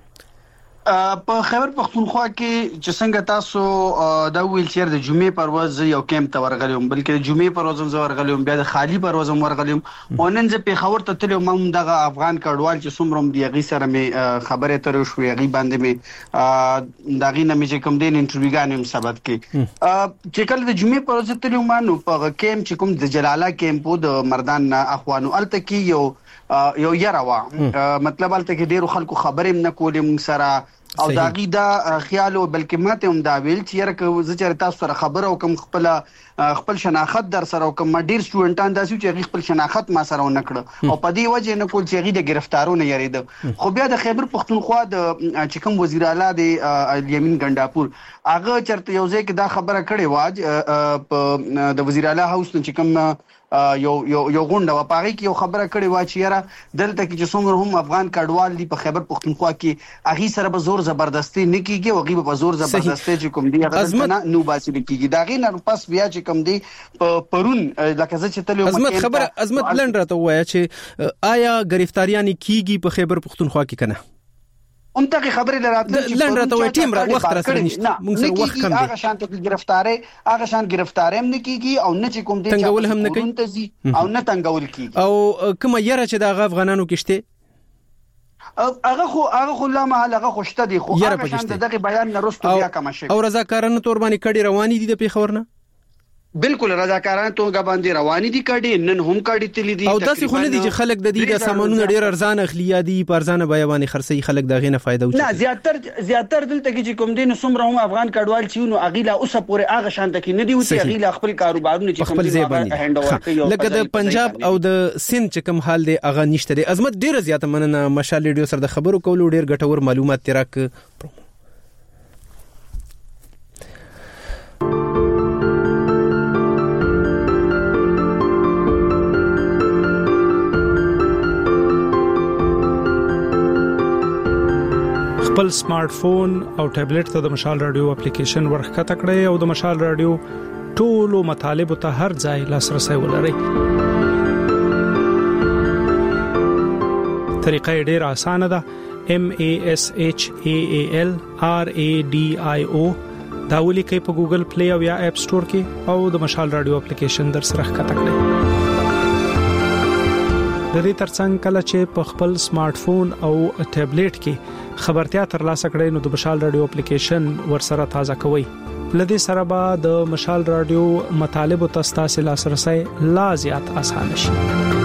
په خیبر پختونخوا کې چې څنګه تاسو دا ویل چې د جمعې پر ورځ یو کیمپ ته ورغلم، بلکې د جمعې پر ورځ ورغلم، بیا د خالی پر ورځ ورغلم. ونن زه په خبر ته تلم مم دغه افغان کډوال چې څومره دی غي سره مې خبره ترې شوې، غي باندې مې داغي نه مې کوم دین انټرویوګانم ثبت کې چې کله د جمعې پر ورځ تلم مانو په کیمپ چې کوم د جلاله کیمپ د مردان اخوانو الته کې یو یراوا مطلب الته کې ډیرو خلکو خبرې نه کولې مون سره او داغي دا خیال او بلکې ماته هم دا ویل چې یره زه چې تاسو سره خبر او کوم خپل شناخت در سره او کوم ډیر سټوډنټان داسې چې خپل شناخت ما سره ونه کړ او په دې وجه نه کول چې غي د گرفتارونو یریده. خو بیا د خیبر پختونخوا د چې کوم وزیر اعلی دی الیمین ګنداپور هغه چرته یو ځای کې دا خبره کړې و په د وزیر اعلی هاوس چې کوم یو غونډه و پاره کې یو خبره کړې و چې یاره دلته کې چې څومره هم افغان کډوال دي په خیبر پختونخوا کې اغي سره به زور زبردستی نه کیږي او غي به زور زبردستی چې کوم دی هغه نه نو باسي کیږي داغي نه پس بیا چې کوم دی پرون لکه چې تلو عظمت خبره عظمت لند راته وایا چې آیا گرفتاریان کیږي په خیبر پختونخوا کې کنه؟ اون ته خبرې لراتل لند راته وای ټیم را وخت را سره نشته موږ سره وخت کم دی. هغه شان ته هغه شان گرفتاری هم نه کیږي او نه چې کوم دی تنګول هم نه کوي او نه تنګول کیږي او کوم یره چې د افغانانو کې شته هغه خو لا محل هغه خوشته دي خو هغه شان دغه بیان نه رسټو بیا کوم شي او رضاکارانه تور باندې کډي رواني دي د پیښور نه بالکل رضاکارانه توګه باندې رواني دي کډي نن هم کډي تللی دي او داسې خو نه دي چې خلک د دې د سامانونو ډیر ارزان اخلي یا دي په ارزانه بیه باندې خرڅي خلک دغه نه فائدہ وچي. نه زیاتر دلته کې چې کوم دین څومره هم افغان کډوال چې نو اغیلا اوسه پورې هغه شان تکي نه دي او چې اغیلا خپل کاروبارونه چې کوم دي هاند اوور کوي لکه د پنجاب او د سند چې کوم حال دی هغه نشته دي. عظمت ډیر زیات مننه مشال ریډیو سره د خبرو کولو ډیر ګټور معلومات تراک. خپل سمارټ فون او ټابلیټ ته د مشال رادیو اپلیکیشن ورخکته کړئ او د مشال رادیو ټولو مطالب ته هر ځای لاسرسي ولرئ. طریقه ډېر اسانه ده. MASHAAL RADIO دا ولیکئ په ګوګل پلی او یا اپ سٹور کې او د مشال رادیو اپلیکیشن در سره ښکته کړئ. د دې ترڅنګ کله چې په خپل سمارټ فون او ټابلیټ کې خبرتیا ترلاسه کړئ نو د مشال رادیو اپلیکیشن ورسره تازه کوئ. لدې سره به د مشال رادیو مطالب او تاسو لاسرسي لا زیات اسانه شي.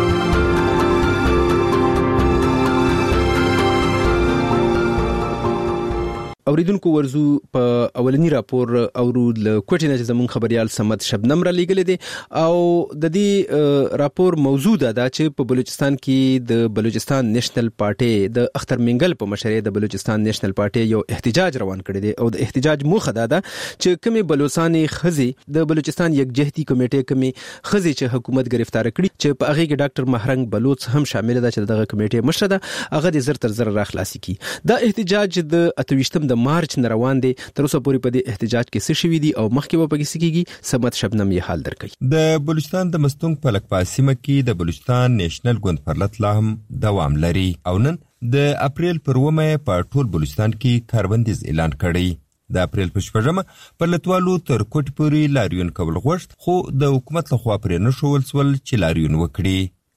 اوریدونکو ورزو په اولنی راپور اورو ل کوټینه چې زمون خبريال سمت شبنم را لګل دي او د دې راپور موضوع ده چې په بلوچستان کې د بلوچستان نېشنل پارټي د اختر منګل په مشرۍ د بلوچستان نېشنل پارټي یو احتجاج روان کړی دی او د احتجاج موخه ده چې کومي بلوچستاني خزي د بلوچستان یکجهتي کمیټې کومي خزي چې حکومت گرفتار کړي چې په هغه کې ډاکټر مهرنګ بلوچ هم شامل ده چې دغه کمیټې مشر ده هغه د زر تر زر را خلاصي کی. دا احتجاج د 28 د مارچ نه روان دي. تر اوسه پورې په دې احتجاج کې څه شوی دي او مخکې به پکې سکیږي. سمت شبنم یې حال درکړي. د بلوچستان د مستونګ په لکپاسیمه کې د بلوچستان نېشنل ګوند پرلط لا هم دوام لري او نن د اپریل پر 1 په ټول بلوچستان کې کاربندیز اعلان کړی. د اپریل په 14 پر لټوالو تر کوټ پورې لاریون کول غوښت خو د حکومت لخوا پرې نه شول چې لاریون وکړي.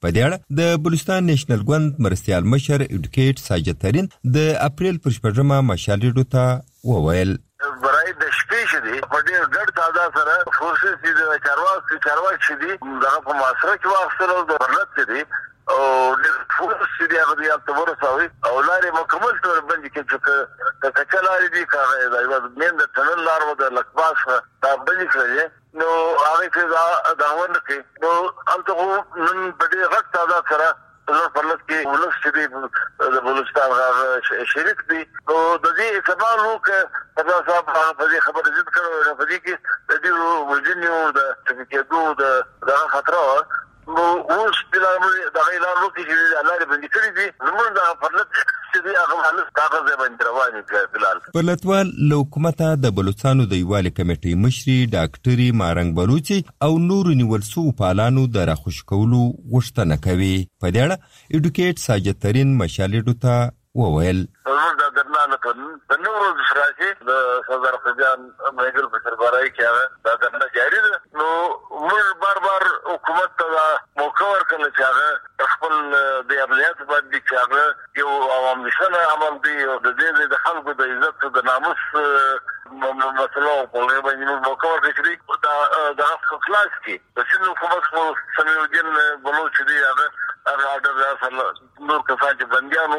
په دې اړه د بلوچستان نېشنل ګوند مرستیال مشر ایډوکیټ ساجد ترین د اپریل پر 14 مشال ریډیو ته وویل برای د شپې شدي په ډېر ګډ تعداد سره فورسز دي چارواکي شدي دغه په معاصره کې واخلو د برلت دي او د فورس دي هغه د اکتوبر ساوي او لارې مکمل تور باندې کې چې کچلاري دي کاغه دا یو مين د تنل لار و د لکباس دا باندې کړی نو هغه کې دا ونه کې نو الته نن په ډېر غټ تعداد سره نو پرلط کې ولس چې د بلوچستان غا شریک دي او د دې سبب نو کې دا صاحب په دې خبره ضد کړو نه په دې کې د دې وژنیو د تفکیدو د خطر نو اوس د غیلان لوکي چې الله دې باندې کړی دي زموږ د پرلط چې دی هغه حالت کاغذ باندې رواني بلال پرلطوال له حکومته د بلوچستانو د یوالي کمیټې مشري ډاکټري مارنګ بلوچي او نور نیول سو پالانو د راخوش کولو غوښتنه کوي په دې اړه ایډوکیټ ساجد ترین مشالې ته وویل دا درنه په نورو ځراجي د صدر خجان مېګل په سربراهي کې دا درنه جاری ده نو موږ بار حکومت ته موقع ورکړل چې هغه خپل د عملیات باندې چې هغه یو عوام نشانه عمل دی او د دې د خلکو د عزت د ناموس مسله په اړه باندې موقع ورکړي دا خلاص کی د سیمه حکومت خو سمیر الدین بلوچ دی هغه اډر اصل نور کسان چې بنديانو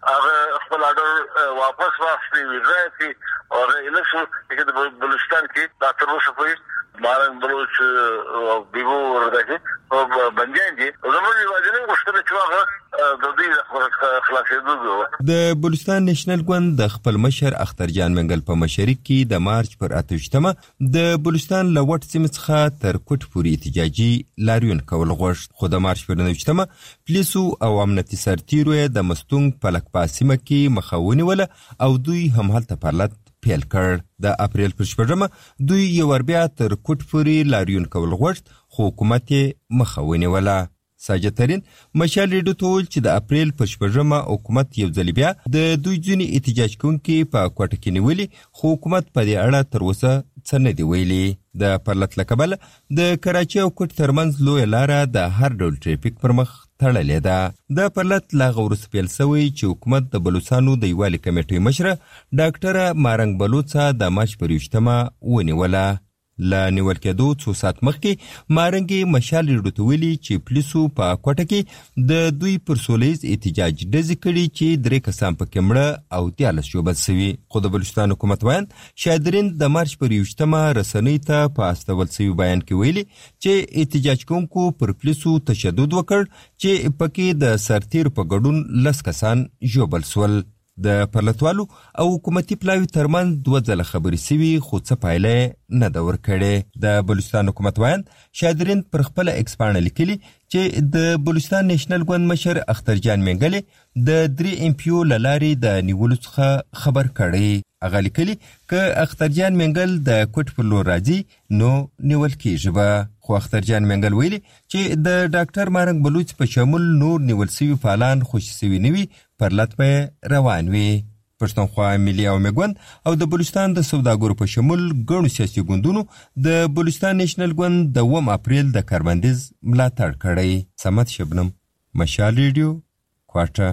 هغه خپل اډر واپس واخلي ویږي او الکشن کې د بلوچستان کې د تر اوسه پورې مارنګ بلوچ او بیبو ورته او بنديان دي زموږ واجبونه غوښتنه چې هغه د دې خلاصېدو د بلوچستان نېشنل ګوند د خپل مشر اخترجان منګل په مشرۍ کې د مارچ پر 28مه د بلوچستان لوټ سیمه څخه تر کوټ پورې احتجاجي لاریون کول غوښت خو د مارچ پر 29مه پولیسو او امنیتي سرتیرو د مستونګ په لکپاسیمه کې مخاوني ولا او دوی هم هلته پرلط پیل کړ د اپریل پر 14مه دوی یو ور بیا تر کوټ پورې لاریون کول غوښت خو حکومت مخاوني ولا ساجد ترین مشال ریډیو ته ویل چې د اپریل په 14مه حکومت یو ځل بیا د دوی ځینی احتجاج کوونکي په کوټه کې نیولي خو حکومت په دې اړه تر اوسه څه نه دی ویلي د پرلط لکبل د کراچي او کوټ ترمنځ لوی لاره د هر ډول ټریفیک پر مخ تړلې ده د پرلط لا غورس پیل سوی چې حکومت د بلوچستانو د یوالي کمیټې مشره ډاکټر مارنګ بلوچا د مارچ پر 28مه ونیوله لا نیول کېدو څو ساعت مخکې مارنګي مشال ریډیو ویلي چې پولیسو په کوټه کې د دوی پر سولیز احتجاج ډزې کړي چې درې کسان پکې مړه او 13 شوبل شوي خو د بلوچستان حکومت وایي شادرین د مارچ پر 28مه رسنۍ ته په استول شوی بیان کې ویلي چې احتجاج کوونکو پر پولیسو تشدد وکړ چې پکې د سرتیر په ګډون 10 کسان ژوبل شول د پرلطوالو او حکومتي پلاوي ترمنځ دوه ځله خبرې سوي خو څه پایله نه ده ورکړې د بلوچستان حکومت وایي شادرین پر خپل ایکس پاڼه لیکلي چې د بلوچستان نېشنل ګوند مشر اخترجان منګل د 3 ام پی او لارې د نیولو څخه خبر کړی هغه لیکلي ک اخترجان منګل د کوټ پر لور راځي نو نیول کیږي به خو اخترجان منګل ویلي چې د ډاکټر مارنګ بلوچ په شمول نور نیول سوي فعالان خوشي سوي نوي پرلط په روان وي پښتونخوا ملي او میګوند او د بلوچستان د سوداګرو په شمول ګڼو سیاسي ګوندونو د بلوچستان نېشنل ګوند د 2 اپریل د کاربندیز ملاتړ کړی سمت شبنم مشال ریډیو کوټه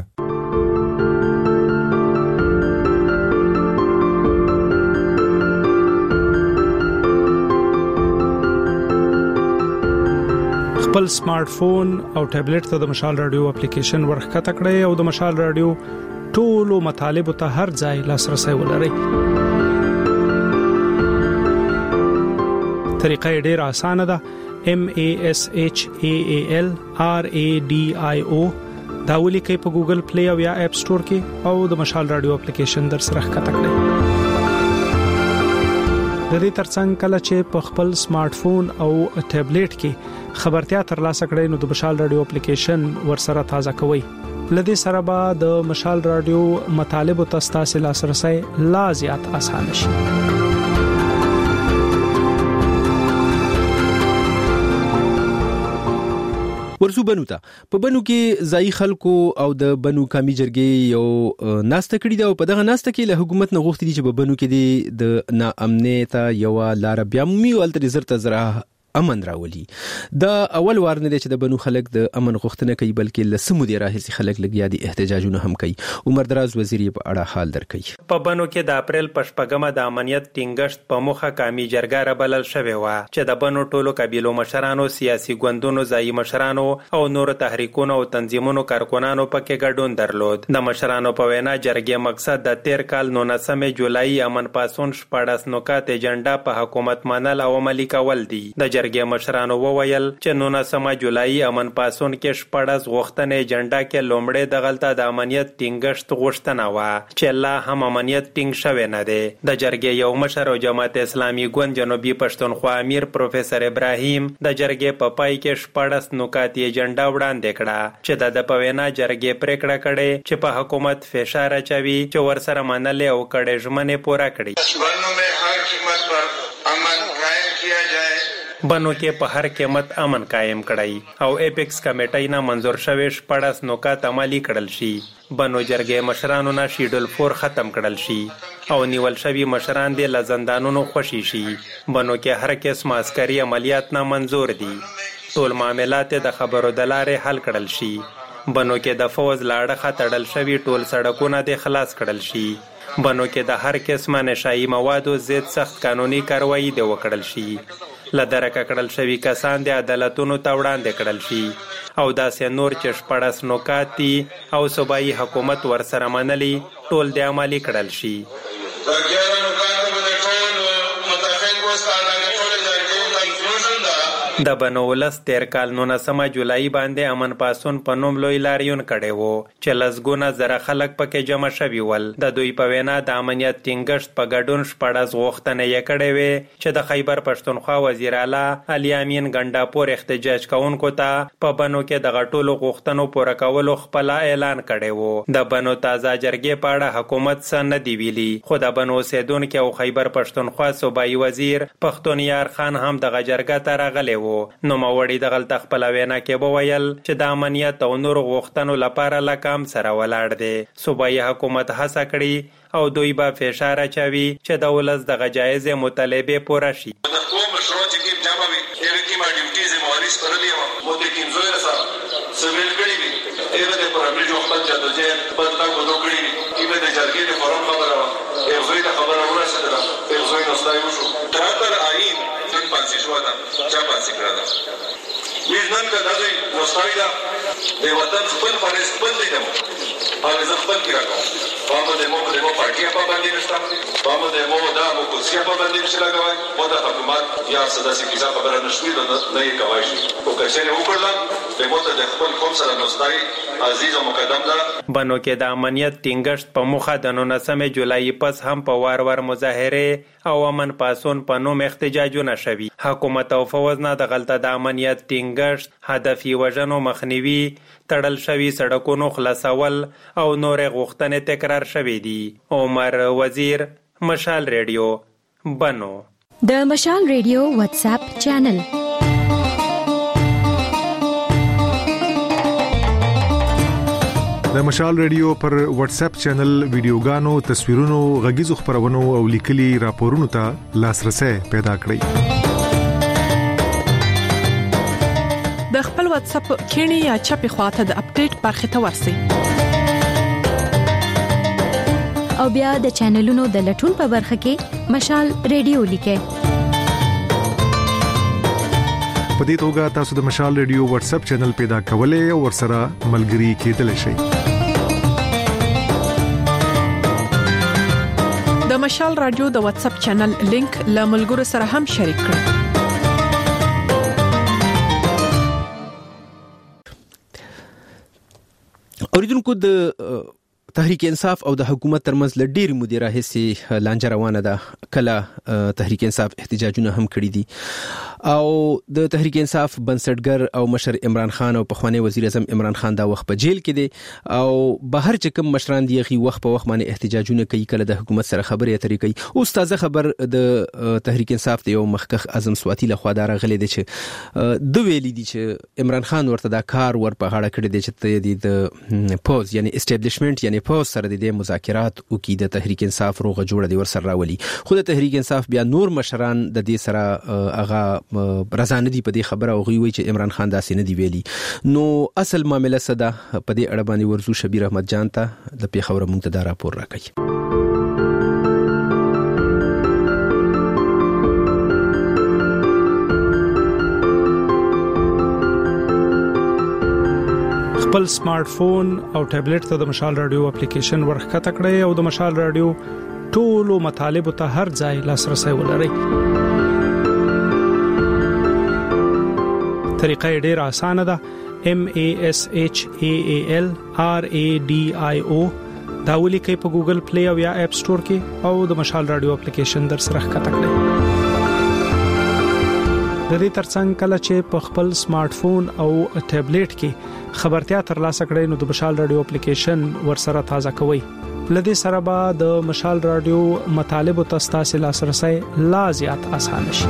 خپل سمارټ فون او ټابلیټ ته د مشال رادیو اپلیکیشن ورخته کړئ او د مشال رادیو ټولو مطالب ته هر ځای لاسرسي ولرئ. طریقه ډیره اسانه ده. MASHAAL RADIO دا ولیکئ په ګوګل پلی او یا اپ سٹور کې او د مشال رادیو اپلیکیشن در سره ښکته کړئ. د دې ترڅنګ کله چې په خپل سمارټ فون او ټابلیټ کې خبرتیا ترلاسه کړئ نو د مشال رادیو اپلیکیشن ورسره تازه کوئ. لدې سره به د مشال رادیو مطالب او تاسو لاسرسي لا زیات آسان شي. ورسو بنو ته په بنو کې ځای خلکو او د بنو کمی جرګې یو ناسته کړی دا او په دغه ناسته کې له حکومت نه غوښتي چې په بنو کې د ناامنیت یو لار بیا مومي او الته زرته زرا امن راولي. د اول وار نه چې د بنو خلک د امن غوښتنه کوي بلکې لسمو دی راهسي خلک لګیا دي احتجاجونه هم کوي. عمر دراز وزیر په اړه حال درکړي. په بنو کې د اپریل په شپږمه د امنیت ټینګښت په مخه قومي جرګه رابلل شوې وه چې د بنو ټولو قبیلو مشرانو، سیاسي ګوندونو، ځایي مشرانو او نورو تحریکونو او تنظیمونو کارکونانو پکې ګډون درلود. د مشرانو په وینا جرګې مقصد د تیر کال 19 جولای امن پاسون 14 نکات ایجنډا په حکومت منل او عملي کول دي. د جرګې مشرانو وویل چې 19 جولای امن پاسون کې 14 غوښتنې ایجنډا کې لومړی د غلطه د امنیت ټینګښت غوښتنه وه چې لا هم امنیت ټینګ شوی نه دی. د جرګې یو مشر او جماعت اسلامي ګوند جنوبي پښتونخوا امیر پروفیسور ابراهیم د جرګې په پای کې 14 نکات ایجنډا وړاندې کړه چې د په وینا جرګې پریکړه کړې چې په حکومت فشار اچوي چې ورسره منلې او کړې ژمنې پوره کړي. بنو میں ہر قیمت پر امن قائم کیا جائے. بنو کې په هر قیمت امن قائم کړي او ایپکس کمیټۍ نه منظور شوی 14 نکات عملي کړل شي. بنو جرګې مشرانو نه شیډول 4 ختم کړل شي او نیول شوی مشران دې له زندانونو خوشي شي. بنو کې هر قسم عسکري عملیات نه منظور دي. ټول معاملات د خبرو د لارې حل کړل شي. بنو کې د فوز لاړه تړل شوی ټول سړکونه د خلاص کړل شي. بنو کې د هر قسمه نشایي موادو ضد سخت قانوني کاروایی د وکړل شي. لدرکه کړل شوی کسان د عدالتونو ته وړاندې کړل شي او داسې نور چې 14 نکات دي او صوبایي حکومت ورسره منلي ټول د عملي کړل شي. د بنو ولس تیر کال 19 جولای باندې امن پاسون په نوم لوی لاریون کړی وو چې لسګونه زره خلک پکې جمع شوي ول. د دوی په وینا د امنیت ټینګښت په ګډون 14 غوښتنې یې کړې وې چې د خیبر پښتونخوا وزیر اعلی علي امین ګنډاپور احتجاج کوونکو ته په بنو کې د غټولو غوښتنو پوره کولو خپل اعلان کړی وو. د بنو تازه جرګې په اړه حکومت څه نه دی ویلي خو د بنو اوسیدونکو او خیبر پښتونخوا صوبایي وزیر پښتون یار خان هم د جرګې ته راغلی. نو موړي د غلط خپل وینا کې وویل چې د امنیت او نور غوښتنو لپاره لکام سره ولاړ دی. صوبایي حکومت هڅه کړي او دوی به فشار اچوي چې د ولس د جایزې مطالبه پوره شي. د کوم مشروع چې جامه وي هغه کې ما ډیوټي زمواري سپرلې و مو د کینزوی رسا سویل کړی وي هغه د پرامري جو خپل جدوجہد بدلا غوډو کړی کیمه د جرګې د فورم خبره هغه زوی د خبره ورسېده هغه زوی نو ستایو شو تر آئین نن پانسی شو دا چا پانسی کړه دا ویژن کا دغه نوستایدا د وطن خپل فرض خپل دی او زه خپل کې راکوم پامه د مو پارټي په باندې نشته پامه د مو دا مو کوڅه په باندې نشي لګوي مو د حکومت یا سداسي کیسه خبره نشوي نه یې کوي او که څنګه وکړل به مو ته د خپل قوم سره نوستای عزیز او مقدم ده. بنو کې د امنیت ټینګښت په مخه د 19 جولای پس هم په وار مظاهره او امن پاسون په نوم احتجاجونه شوي. حکومت او فوز نه د غلطه د امنیت ټینګښت هدفي وژنو مخنیوي تړل شوي سړکونو خلاصول او نور غوښتنې تکرار شوي دي. عمر وزیر، مشال ریډیو، بنو. د مشال ریډیو واتس اپ چینل د مشال ریډیو پر واتس اپ چینل ویډیوګانو، تصویرونو، غږیزو خبرونو او لیکلي راپورونو ته لاسرسي پیدا کړئ. د خپل واتس اپ کینی یا چپی خواته د اپډیټ برخه ته ورسئ او بیا د چینلونو د لټون په برخه کې مشال ریډیو لیکئ. په دې توګه تاسو د مشال ریډیو واتس اپ چینل پیدا کولای او ورسره ملګري کېدلی شئ. د مشال رادیو د واتس اپ چینل لینک له ملګرو سره هم شریک کړئ. اوریدونکو د تحریک انصاف او د حکومت ترمنځ له ډېر مودې راهیسې لانجه روانه ده. کله تحریک انصاف احتجاجونه هم کړي دي او د تحریک انصاف بنسټګر او مشر عمران خان او پخوانی وزیر اعظم عمران خان دا وخت په جیل کې دي او بهر چې کوم مشران دی غي وخت په وخت باندې احتجاجونه کوي، کله د حکومت سره خبرې اترې کوي. اوس تازه خبر د تحریک انصاف دی یو مخکخ اعظم سواتی له خوا دا راغلي دي چې د ویلي دي چې عمران خان ورته دا کار ور په غاړه کړی دی چې د پوز یعنی اسټابلیشمنت یعنی پوز سره د مذاکرات او کې د تحریک انصاف روغه جوړه دی ورسره راولي. خو د تحریک انصاف بیا نور مشران د دې سره هغه رضانه دي په دې خبره او غوي چې عمران خان داسې نه دی ویلي. نو اصل معاملې صدا په دې اړه باندې ورزو شبیر احمد جان ته د پیښور مونږ ته دا راپور راکړي. خپل سمارټ فون او ټابلیټ ته د مشال رادیو اپلیکیشن ورخته کړئ او د مشال رادیو ټولو مطالب ته هر ځای لاسرسي ولرئ. طریقه ډېره اسانه ده. MASHAAL RADIO دا ولیکئ په ګوګل پلی او یا اپ سٹور کې او د مشال رادیو اپلیکیشن در سره ښکته کړئ. د دې ترڅنګ کله چې په خپل سمارټ فون او ټابلیټ کې خبرتیا ترلاسه کړئ نو د مشال رادیو اپلیکیشن ورسره تازه کوئ. لدې سره به د مشال رادیو مطالب او تاسو لاسرسي لا زیات آسان شي.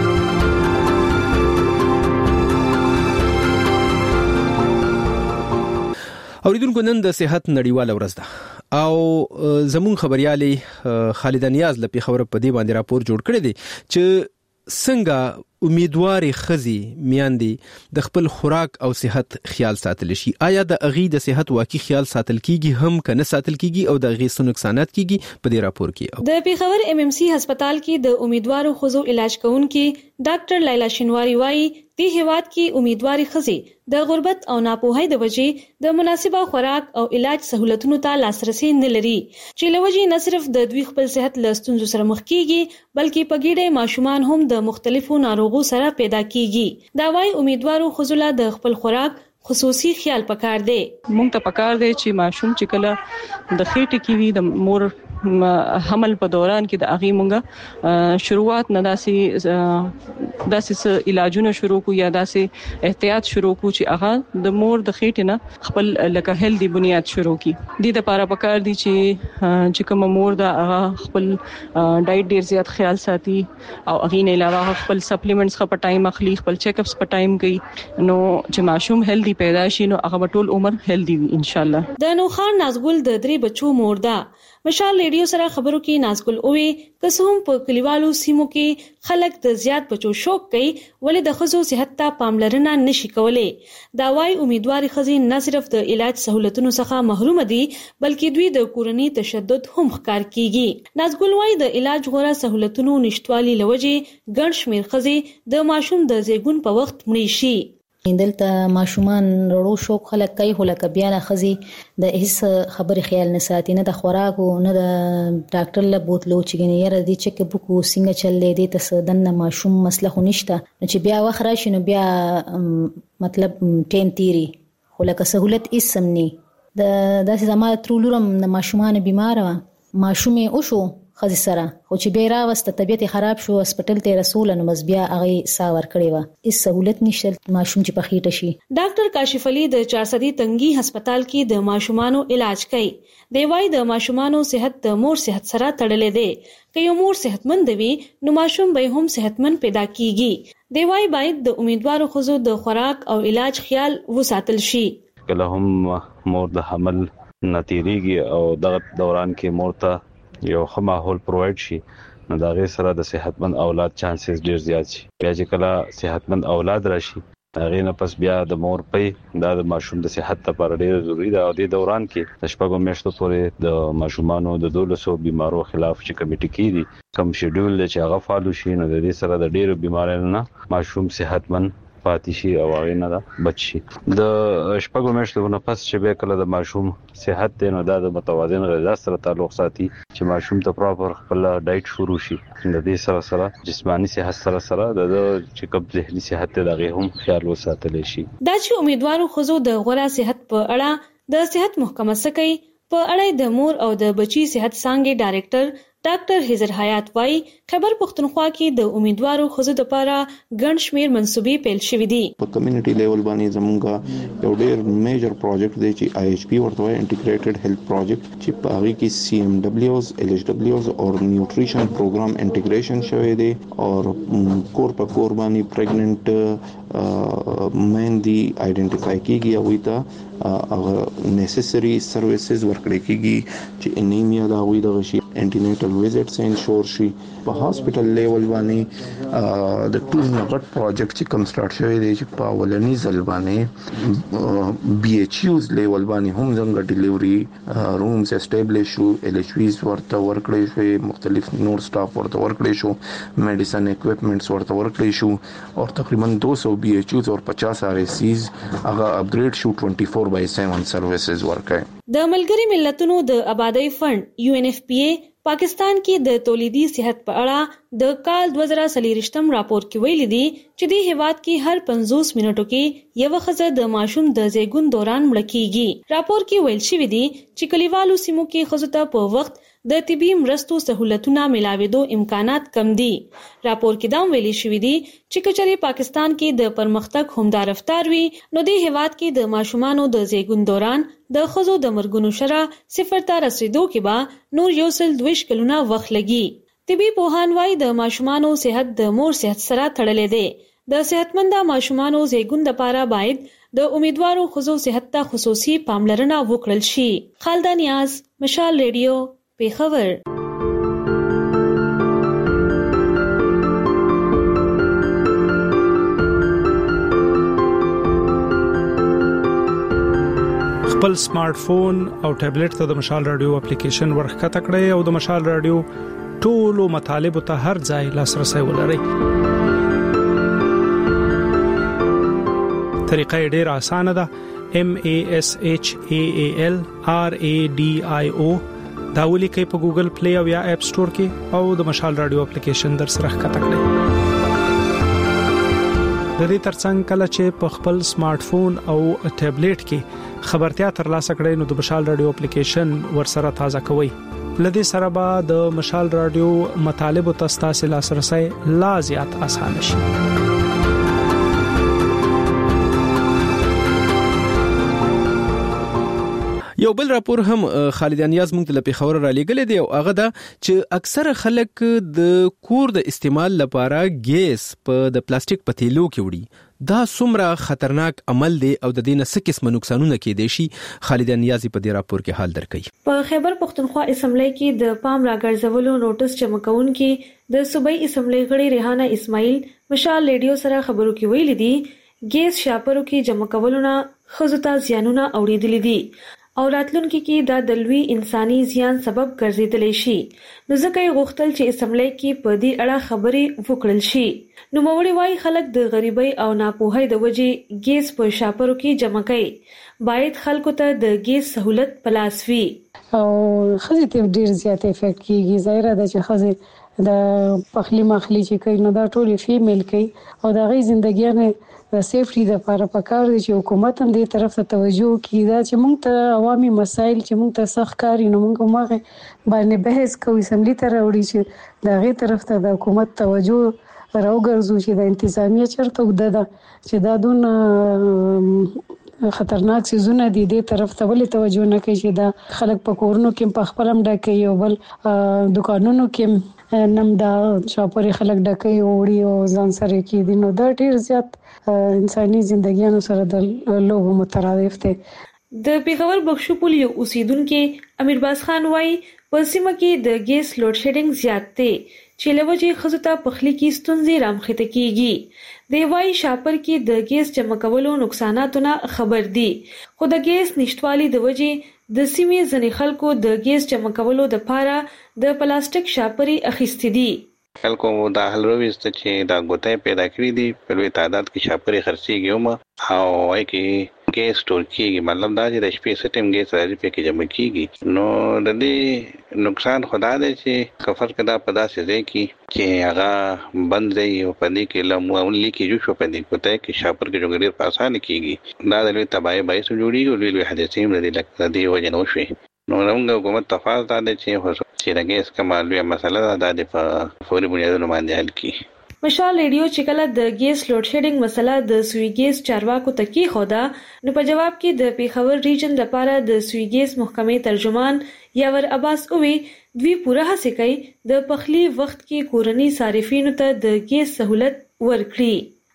اوریدونکو نن د صحت نړیواله ورځ ده او زمون خبريالي خالد نیاز له پیښور په دې باندې راپور جوړ کړی دی چې څنګه امیدواري خزي میاندي د خپل خوراک او صحت خیال ساتل شي. آیا د اغي د صحت واقعي خیال ساتل کیږي هم کنه ساتل کیږي او د اغي څه نقصانات کیږي په دې راپور کې. د پیښور MMC هسپتال کې د امیدوارو خزو علاج کوونکي ډاکټر لیلا شینواری وايي په هیواد کې امیدواري خزي د غربت او ناپوهۍ د وجې د مناسبه خوراک او علاج سہولتونو ته لاسرسي نه لري چې لوجې نه صرف د دوی خپل صحت لستونزو سره مخ کیږي بلکې په ګډه ماشومان هم د مختلفو ناروغو سره پیدا کیږي. دا وايي امیدوارو خزو له د خپل خوراک خصوصي خیال پکار دی. مونږ ته پکار دی چې ماشوم چې کله د خېټې کې وي د مور حمل په دوران کې د اغي مونږه شروعات نه داسې علاجونه شروع کو یا داسې احتیاط شروع کو چې هغه د مور د خېټې نه خپل لکه هیلدي بنیاد شروع کی. د دې لپاره پکار دی چې کوم مور دا هغه خپل ډایټ ډیر زیات خیال ساتي او اغي نه علاوه خپل سپلیمنټس په ټایم اخلي خپل چیک اپس په ټایم کوي نو چې ماشوم هیلدي پیدا شي نو هغه ټول عمر هیلدي وي ان شاء الله. د نوخان نازګل د 3 بچو مور ده. مشال ریډیو سره خبرو کې نازګل اوې قسم په کلیوالو سیمو کې خلک د زیات بچو شوق کوي ولې د خزو صحت ته پاملرنه نشي کولای. دا وايي امیدواري خزي نه صرف د علاج سہولتونو څخه محروم دي بلکې دوی د کورنۍ تشدد هم ښکار کیږي. نازګل وايي د علاج غوړه سہولتونو نشټوالي لوجې ګڼ شمیر خزي د ماشوم د زیږون په وخت مړي شي. دلته ماشومان وړو شوق خلک کوي خو لکه بیا نه خزي د هیڅ خبرې خیال نه ساتي نه د خوراک او نه د ډاکټر له بوتلو چې ګنې یره دي چې بوکو څنګه چلې دي تاسو دنه ماشوم مسله خو نشته چې بیا وخت راشي نو بیا مطلب ټیم تیری خو لکه سہولت اسمني د داسې زماده ترولورم د ماشومان بیمار ماشومې او شو خزي سره خو چې بیا راوسته طبيعت خراب شو هسپټل ته رسول نو مس بیا هغه ساور کړی و هیڅ سہولت نشته ماشوم چې په خېټه شي. ډاکټر کاشف علي د 400 تنګي هسپتال کې د ماشومانو علاج کوي. دی وايي د ماشومانو صحت د مور صحت سره تړلې دی. که یو مور صحتمند وي نو ماشوم به هم صحتمند پیدا کیږي. دی وايي باید د امیدوارو خزو د خوراک او علاج خیال وساتل شي. کله هم مور د حمل نتیریږي او د دوران کې مور ته یو ښه ماحول پرووایډ شي نو دا غي سره د صحتمند اولاد چانسز ډیر زیات شي. بیا چې کله صحتمند اولاد راشي هغه نه پس بیا د مور په د ماشوم د صحت لپاره ډیر ضروری ده او د دوران کې د شپږو میاشتو پورې د ماشومانو د 1200 بیمارو خلاف چې کمیټه کیږي کم شیډول چې هغه فالو شي نو د دې سره د ډیرو بیمارانو نه ماشوم صحتمند پاتې شي او هغه نه بچ شي. د شپږو میاشتو نه پس چې به کله د ماشوم صحت دی نو د متوازن غذا سره تعلق ساتي چې ماشوم ته پراپر خپل ډایټ شروع شي. د دې سره جسمانی صحت سره د چې کوم ذهني صحت ته دغه هم خیال وساتل شي. دا چې امیدوارو خزو د غوړه صحت په اړه د صحت محکمه سکی په اړه د مور او د بچي صحت څنګه ډایریکټر ډاکټر هزر حیات وايي خبر پښتونخوا کې د امیدوارو خزو لپاره ګڼ شمیر منسوبې پیل شوې دي. په کمیونټي لیول باندې زمونږه یو ډېر میجر پروجیکټ دی چې IHP ورته انټیګریټډ هیلث پروجیکټ چې په هغه کې CMWs LHWs او نیوټریشن پروګرام انټیګریشن شوی دی او کور په کور باندې پریګننٹ مېندي آئیډنټیفای کیږي او ایته هغه نیسیسری سرویسز ورکړي کیږي چې انیمیا دا وي د غشي انټینیټل ویزټس انشور شي په هاسپټل لیول باندې د ټول نغټ پروجیکټ چې کوم سٹارټ شوی دی چې په ولني ځل باندې بي ایچ یوز لیول باندې هم څنګه ډیلیوري رومز اسټابلیش شو ال ایچ ویز ورته ورکړي شو مختلف نور سټاف ورته ورکړي شو میډیسن اکوپمنټس ورته ورکړي شو او تقریبا 200 بي ایچ یوز او 50 ار ایس سیز هغه اپګریډ شو 24/7 سرویسز ورکړي. د ملګری ملتونو د آبادی فند UNFPA پاکستان کې د تولیدي صحت په اړه د کال 2023م راپور کې ویلي دي چې د هیواد کې هر 50 منټو کې یو ښځه د ماشوم د زیږون دوران مړ کیږي. راپور کې ویل شوی دی چې کلیوالو سیمو کې ښځو ته په وخت د طبي مرستو سہولتونه ملاوېدو امکانات کم دي. راپور کې دا ویلي شوی دی چې کچري پاکستان کې د پرمختګ همدار رفتار وي نو د هیواد کې د ماشومانو د زیږون دوران د ښځو د مرګونو شرح 0 ته رسیدو کې به نور 1.2 کلونه وخت لګي. طبي پوهان وايي د ماشومانو صحت د مور صحت سره تړلې ده. د صحتمند ماشومانو زیږون لپاره باید د امیدوارو ښځو صحت ته خصوصي پاملرنه وکړل شي. خالده نیاز، مشال ریډیو، پیښور. خپل سمارټ فون او ټابلیټ ته د مشال رادیو اپلیکیشن ورخته کړئ او د مشال رادیو ټولو مطالب ته هر ځای لاسرسي ولرئ. طریقه ډېره اسانه ده. MASHAALRADIO دا ولیکئ په ګوګل پلی او یا اپ سٹور کې او د مشال رادیو اپلیکیشن در سره ښکته کړئ. د دې ترڅنګ کله چې په خپل سمارټ فون او ټابلیټ کې خبرتیا ترلاسه کړئ نو د مشال رادیو اپلیکیشن ورسره تازه کوئ. لدې سره به د مشال رادیو مطالب او تاسو لاسرسي لا زیات اسانه شي. یو بل راپور هم خالد نیاز مونږ ته پیښور را لېګل دی او هغه دا چې اکثر خلک د کور د استعمال لپاره ګیس په د پلاستیک پتیلو کې وړي. دا څومره خطرناک عمل دی او د دې نه څه قسم نقصانونه کېدای شي. خالد نیازي په دې راپور کې حال درکړي. په خیبر پختونخوا اسمبلی کې د پام راګرځولو نوټس چمکون کې د صوبایي اسمبلی غړي ریحانه اسماعیل مشال ریډیو سره خبرو کې ویلي دي ګیس شاپرو کې جمع کولونه خزوتا زیانونه اوریدلې دي او راتلونکي کې دا د لوی انساني زیان سبب ګرځیدلی شي. نو ځکه یې غوښتل چې اسمبلی کې په دې اړه خبرې وکړل شي. نو موري وايي خلک د غریبۍ او ناپوهۍ د وجې ګیس په شاپرو کې جمع کوي. باید خلکو ته د ګیس سہولت پلاس وي او خزي ته ډیر زیات افیکټ کیږي. ظاهره ده چې خزي د پخلی مخلی چې کوي نو دا ټول فیمیل کوي او دا غي ژوندګیانه د سیفټي د لپاره پکار دي چې حکومت هم دې طرف ته توجه وکړي. دا چې موږ ته عوامي مسایل چې موږ ته سخت کاری نو موږ ماغه باندې بحث کوو اسمبلی ته راوړي چې دا غي طرف ته د حکومت توجه راوګرځو چې د انتظامیه چرته وده چې دا دون خطرناک سيزونه دي دې طرف ته ولې توجه نه کوي چې دا خلک په کورونو کې په خپل هم ډکې او بل دکانونو کې نم دا شاپوري خلک ډکې وړي او ځان سره کې دي. نو دا ډیر زیات انساني ژوندګیانو سره د لوب مترادف دي. د پیښور بخشوپول یو اوسیدونکو امیر باز خان وايي په سیمه کې د ګیس لوډ شیډینګ زیات دی چې لوجه خزوته پخلی کې ستونزې رامخته کیږي. دی وايي شاپر کې د ګیس جمع کولو نقصاناتونه خبر دي خو د ګیس نشټوالي د وجې د سیمې ځنې خلکو د ګیس جمع کولو د لپاره د پلاستیک شاپري اخیستې دي. خلکو دا حل وروسته چې دا غوټه پیدا کړې دي په لوی تعداد کې شاپري خرڅيږي او وايي کې ګیس سٹور کیږي. مطلب دا چې د شپې سټیم ګیس راځي په کې جمع کیږي. نو د دې نقصان خدا دې چې کفر کدا پدا سي دې کې چې هغه بند دی او پدې کې لمون لیکي جو شو پدې کوته کې شاپر کې جوړې په اسانه کیږي. دا د لوی تباہي بایس جوړیږي او لوی حادثې هم لري دې وجه نو شي. نو موږ حکومت تفاوض دا چې د ګیس کمالوي مسله دا د فوري بنیادونو باندې حل کی. مشال ریډیو چې کله د ګیس لوډ شیډینګ مسله د سوی ګیس چارواکو تکی خوده نو په جواب کې د پیښور ریجن لپاره د سوی ګیس محکمې ترجمان یاور عباس اووی دوی پوره هڅه کوي د پخلی وخت کې کورنی صارفینو ته د ګیس سہولت ورکړي.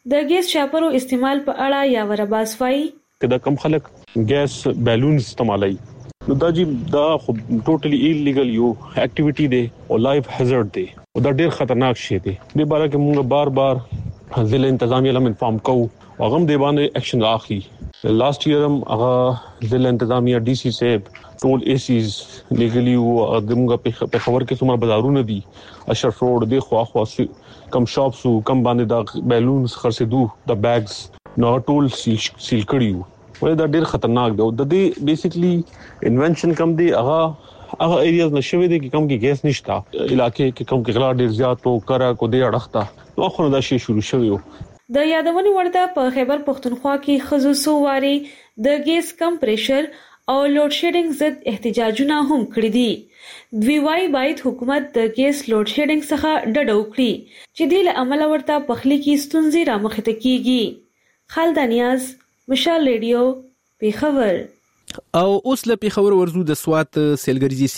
د ګیس چاپرو استعمال په اړه یاور عباس وایي کدا کم خلک ګیس بالون استعمالوي نو دا جی دا خو ټوټلی ایلیګل یو اکټیویټي دی او لایف هازارد دی او دا ډیر خطرناک شی دی د باره کې موږ بار ضلع انتظامیه لم انفارم کوو او هم دی باندې اکشن اخلي لاست ایئر هم هغه ضلع انتظامیه ډي سي صاحب ټول ایسیز لیګلی او دموږ په خبر کې څومره بازارونه دي اشرف روډ دی خو کم شاپس کم باندې دا بیلونز خرڅېدو د بیگز نو ټول سیل کړیو ولې دا ډیر خطرناک دی د دې بیسیکلی انونشن کم دی هغه ایریاز نشوي دي کم کې ګیس نشتا علاقې کې کم کې غلا ډیر زیات او کرا کو دی اڑخته نو خو دا شی شروع شوی د یادونې وړ په خیبر پختونخوا کې خصوصو واري د ګیس کم پریشر او لوډ شیډینګ ضد احتجاجونه هم کړی دي دوی وايي باید حکومت د ګیس لوډ شیډینګ څخه ډډه وکړي چې د عمل ورته پخلی کې ستونزې رامخته کیږي خالد نیاز مشال ریډیو پیښور او اوس له پیښور ورزو د سوات سیلګریزي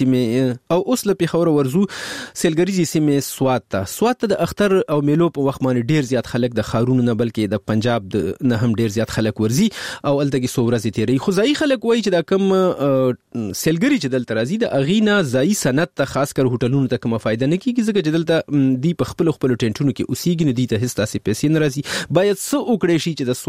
سیمه سوات د اختر او میلو په وخت باندې ډیر زیات خلک د خارونو نه بلکې د پنجاب نه هم ډیر زیات خلک ورزي او التګي سورزي تیری خو ځای خلک وایي چې دا کم سیلګری چې دلته راځي د اغینا ځای سند ته خاص کر هوټلونو ته کوم فائدہ نه کیږي ځکه چې دلته دی په خپل ټینټونو کې اوسېږي نه دي ته هیڅ تاسو پیسې نه راځي باید څه وکړي شي چې د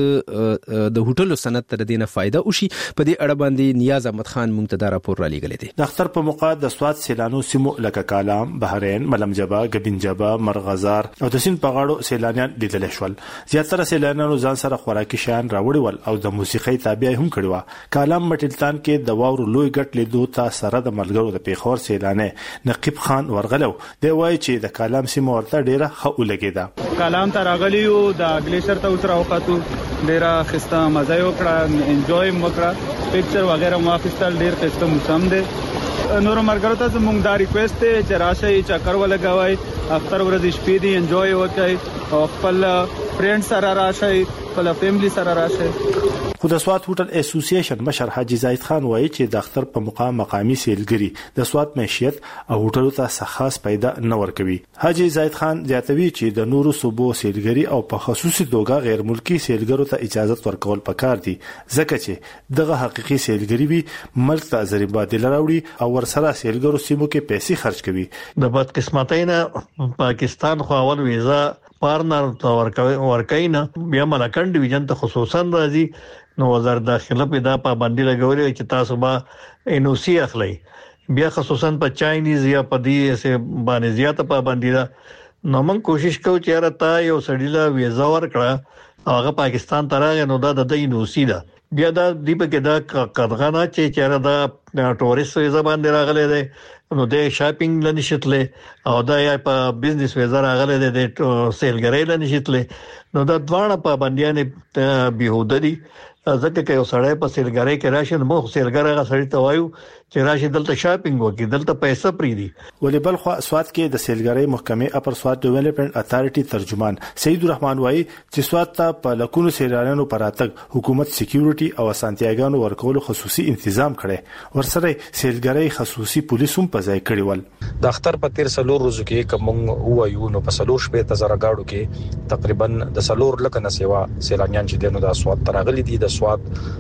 سوات د هوټلو سند ته دینه فائدہ وشي په اړه باندې نیاز احمد خان مونږ ته دا راپور را لېږلی دی د اختر په موقع د سوات سیلانو سیمو لکه کالام بحرین ملمجبه گبینجبه مرغزار او د سین په غاړو سیلانیان لیدل شول زیاتره سیلانیانو ځان سره خوراکي شیان راوړي ول او د موسیقي تابع هم کړي وا کالام مټلتان کې د واورو لوی ګټ لیدو ته سره د ملګرو د پیښور سیلانه نقیب خان ورغلو دی وایي چې د کالام سیمو ورته ډیره ښه ولګیده کالام ته راغلیو د ګلیشر ته وتر وختو ډیره خسته مزه وکړه انجوای وکړه پکچر وغیرہ واخیستل ډیر خسته موسم دی نور مرګرو ته زموږ دا ریکوست دی چې راشي چکر ولګوي اختر ورځ شپې دی انجوای وکړي او خپل فرند سره راشي خپل فیملی سره راشي خو د سوات هوټل اسوسییشن مشر حاجی زاید خان وایي چې د اختر په مقام مقامی سیلګری د سوات معیشت او هوټلو ته خاص پیدا نه ورکوي حاجی زاید خان زیاتوي چې د نورو صوبو سیلګری او په خصوصي توګه غیر ملکی سیلګرو ته اجازه ورکول پکار دي ځکه چې دغه حقيقي سیلګری وي ملک ته ضريبات لراوړي او ورسره سیلګرو سیمو کې پیسې خرج کوي د بد قسمتۍ نه پاکستان خو اول ویزا پارنر ورکاینه بیا ملکن ډیویژن ته خصوصا راځي نو وزارت داخله په دا پابندي لګولې چې تاسو به ان او سی اخلي بیا خصوصا په چاینیز یا په دې سه باندې زیاته پابندي ده نو موږ کوشش کوو چې راته یو سړی لا ویزا ورکړه هغه پاکستان ته راغی نو دا د ان او سی ده بیا دا دی په کې دا قدغه چې چیرې دا ټوریست ویزا باندې راغلی دی نو د شاپینګ لنشتله او دا یا په بزنس ویزا راغلی دی د سیلګری لنشتله نو دا دواړه پابندیاں بهوده دي ځکه چې یو سړی په سیلګری کې راشي نو مخ سیلګری هغه سړی ته وایو چې راشي دلته شاپینګ وکړي دلته پیسې پری دي ولې بل خو سوات کې د سیلګری محکمې اپر سوات ډیولپمنٹ اتھارټي ترجمان سید الرحمن وایي چې سوات ته په لکونو سیلانیانو پراتګ حکومت سکیورټي او اسانتیاګانو ورکول خصوصي تنظیم کړي ورسره سیلګری خصوصي پولیس هم په ځای کړي ول د اختر په 13 ورځو کې کوم وایو نو په سلور شپه تزر گاډو کې تقریبا د سلور لکه نسوا سیلانیان چې دنو د سوات ترغلي دي د سوات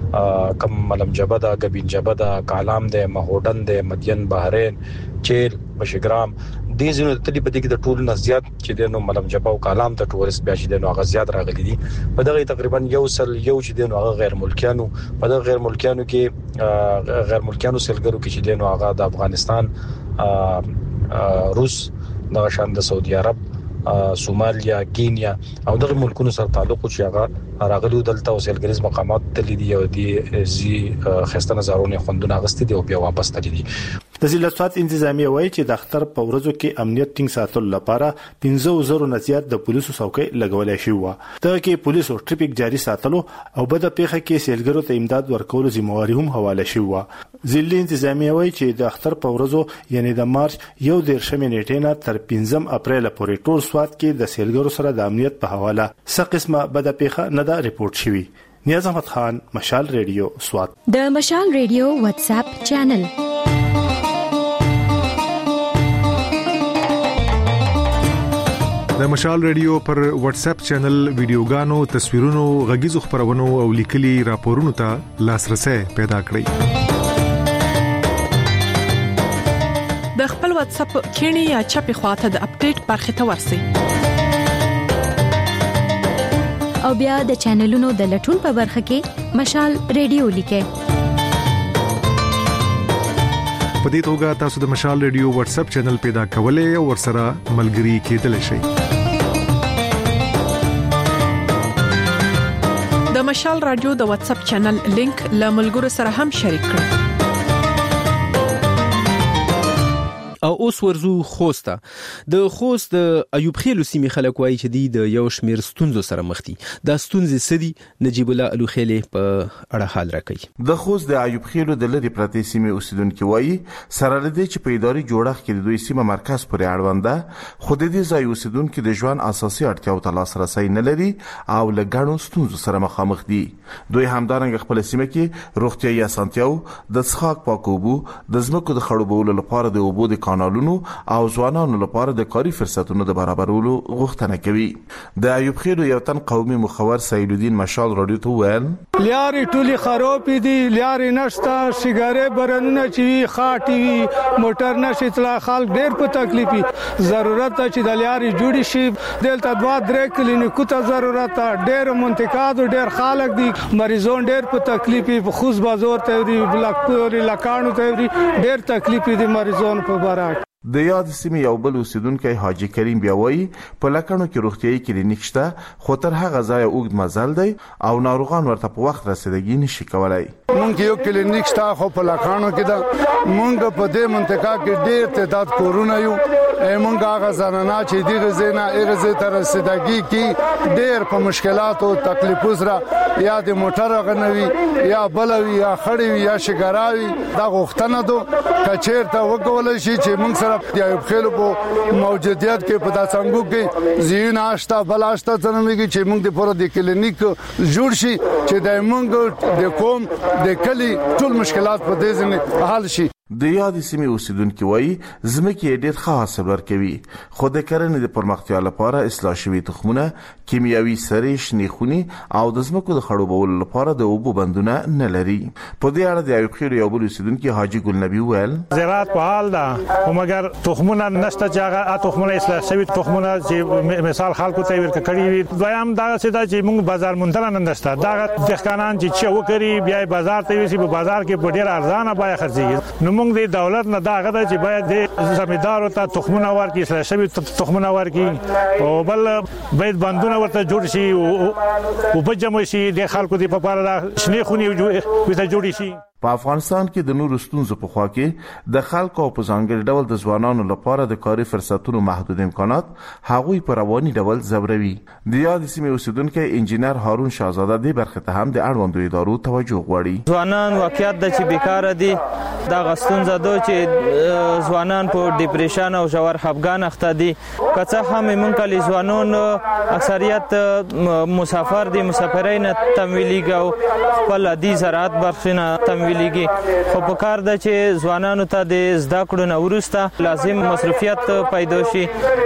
کم ملمجبه دا گبینجبه دا کالام ده مهودن ده مدین بحرین چیل بشګرام دې زینو ته په دې کې د ټول نه زیات چې دنو ملمجبه او کالام ته ټورست بیا چې دنو هغه زیات راغلي دي په دغه تقریبا یو چې دنو هغه غیر ملکیانو په دغه غیر ملکیانو سیلګرو کې چې دنو هغه د افغانستان روس د شان د سعودي عرب سومالیا کینیا او دغه ملکونو سره تعلق چې هغه راغلو دلته او سیلګریز مقامات تللی دي او دي زی خسته نظرونه خوندونه غستې دي او بیا واپس تللی دي د ضلع سوات انتظامیه وایي چې د اختر په ورځو کې امنیت ټینګ ساتلو لپاره 15,000 نه زیات د پولیسو څوکۍ لګولای شي و دغه کې پولیسو ټریفیک جاري ساتلو او بده پیښه کې سیلګرو ته امداد ورکولو ذمہواری هم حواله شي و ضلع انتظامیه وایي چې د اختر په ورځو یعنی د مارچ 1 نه تر 15 اپریل پورې ټول سوات کې د سیلګرو سره د امنیت په حواله څه قسمه بده پیښه نه ده ریپورت شوی نیاز احمد خان مشال ریډیو سوات د مشال ریډیو واتس اپ چینل د مشال ریډیو پر واتس اپ چینل ویډیوګانو تصویرونو غږیزو خبرونو او لیکلي راپورونو ته لاسرسي پیدا د کړئ خپل واتس اپ کینی یا چپی خواته د اپډیټ برخه ته ورسی او بیا د چینلونو د لټون په برخه کې مشال ریډیو لیکه په دې توګه تاسو د مشال ریډیو واتس اپ چینل پیدا کولای او ورسره ملګري کېدلی شئ د مشال رادیو د واتس اپ چینل لینک له ملګرو سره هم شریک کړئ او اوس ورزو خوسته د خوست د ایوب خیلو سیمې خلک وایي چې د یو شمیر ستونزو سره مخ دي د ستونزې سدي نجیب الله الوخیلی په اړه حال راکړي د خوست د ایوب خیلو د لری پرتی سیمې اوسیدونکو وایي سره لدی چې په اداري جوړښت کې د دوی سیمه مرکز پورې اړونده خو د دې ځای اوسیدونکو د ژوند اساسي اړتیاو ته لاسرسي نه لري او لګڼو ستونزو سره مخامخ دي دوی همدارنګ خپل سیمه کې روغتيایي اسانتیاو د څښاک پاکوبو د زمکو د خړوبولو لپاره د اوبو د کانالونو او ځوانانو لپاره د کاري فرصتونو د برابرولو غوښتنه کوي د ایوب خیلو یو تن قومي مخور سید الدین مشال رادیو ته ویل لیاري ټولي خراب دي لیاري نشتا سیګاره برنونه چې خاطي وي موټر نشي تلا خلک ډېر په تکلیفي ضرورت چې د لیاري جوړي شي دلته 2-3 کلینیکو ته ضرورت ډېر منتقاد ډېر خلک دي مریضون ډېر په تکلیفي په خوز بازار ته وي بلکپوري لکانو ته وي ډېر تکلیفي دي مریضون په برابر د یاد سیمې یو بل اوسیدونکو حاجی کریم بیا وایي په لکانو کې روغتيایي کلینیک شته خو تر هغه ځای اوږد مزل دی او ناروغان ورته په وخت رسیدګي نشي کولای مونږ یو کلینیک شته خو په لکانو کې دا مونږ په دې منطقه کې ډېر تعداد کورونه یو مونږ هغه زنانه چې دغه زینا اغه تر رسیدګي کې ډېر په مشکلاتو تکلیفو سره یا د موټر غنوي یا بلوي یا خړوي یا شګراوي دا غوښتنه دو کچیر ته وګول شي چې مونږ سره د ایوب خیلو په موجودیت کې په داسنګو کې زین آشتا بلاشتا تنمږي چې موږ د پوره د کلینیک جوړ شي چې د موږ د قوم د کلی ټول مشکلات په دې ځنه حل شي د یاد سیمې اوسیدونکو وایي زمکه ډېر ښه حاصل ورکوي خو د کرنې د پرمختیا لپاره اصلاح شوي تخمونه کیمیاوي سرې شنې خوني او د زمکو د خړوبولو لپاره د اوبو بندونه نه لري په دې اړه د ایوب خیلو یو بل اوسیدونکو حاجی ګل نبی ویل زراعت په حال ده او مګر تخمونه نشته چې هغه تخمونه اصلاح شوي تخمونه چې مثال خلکو ته ورکړي وي دویم دا چې موږ بازار مونږ نه نشته دا د ښکانان چې وکړي بیا بازار ته وي په بازار کې په ډېر ارزانه بیا خرڅيږي موږ د دولت نه دا غدا چې باید د زمیندارو ته تخمونه ورکړي اصلاح شوي تخمونه ورکړي او بل باید بندونه ورته جوړ شي او په جمع شي د خلکو د په اړه شنه خونی وته جوړ شي په افغانستان کې د نورو ستونزو په خوا کې د خلکو په ځانګړي ډول د ځوانانو لپاره د کاري فرصتونو محدود امکانات هغوی په رواني ډول زبروي د یاد سیمې اوسیدونکو انجینر هارون شاهزاده د برخه ته هم د اړوندو ادارو توجه غواړي ځوانان واقعیت د چې بیکاره دي دا غستونزه ده چې ځوانان په ډیپریشن او ژور خفګان اخته دي که څه هم موږ کلی ځوانان اکثریت مسافر دي مسافرین تمویلي او خپل عادي زراعت برخینه تمویلي خو په کار ده چې ځوانانو ته د زده کړو نه وروسته لازم مصرفیت پیدا شي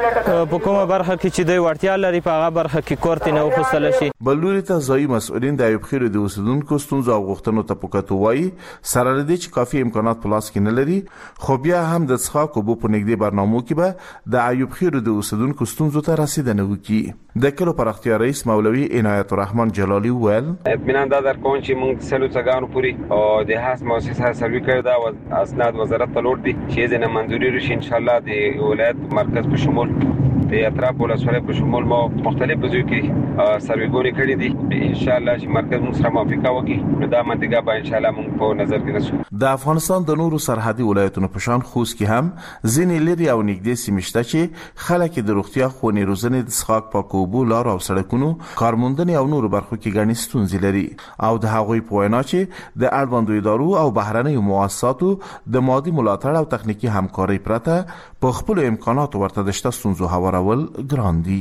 په کومه برخه کې چې د وړتیا لري په هغه برخه کې کورت نه وخصل شي بلوري ته ځای مسؤلین د ایوب خیلو د اوسیدونکو ستونزو او غوښتنو ته پکاتو وایي سره لدی چې کافي امکانات په لاس کې نه لري خو بیا هم د څښاک او په نږدې برنامو کې به د ایوب خیلو د اوسیدونکو ستونزو ته رسیدنه وکړي د کلو پراختیا رئیس مولوی عنایت الرحمن جلالی ویل اطمینان دا درکون چې موږ سلو څنګه پوری او د هاس مؤسسه سروي کړی دا اسناد وزارت ته لوړ دي چې زنه منځوري رشي ان شاء الله د ولایت مرکز په شمول د اطراف ولسوالۍ په شمول مو مختلف ځایو کې سرویګونی کړی دي ان شاء الله چې مرکز موږ سره موافقه وکړي نو دا منطقه به ان شاء الله موږ په نظر کې نیسو د افغانستان د نورو سرحدي ولایتونو په شان خوست کې هم ځینې لري او نږدې سیمې شته چې خلک د روغتیا خونې روزنې د څښاک پاکوبو لار او سړکونو کارموندنې او نورو برخو کې ګڼې ستونزې لري او د هغوی په وینا چې د اړوندو ادارو او بهرنیو مؤسساتو د مادي ملاتړ او تخنیکی همکارۍ پرته په خپل امکاناتو ورته د شته ستونزو هوارول ګران دي.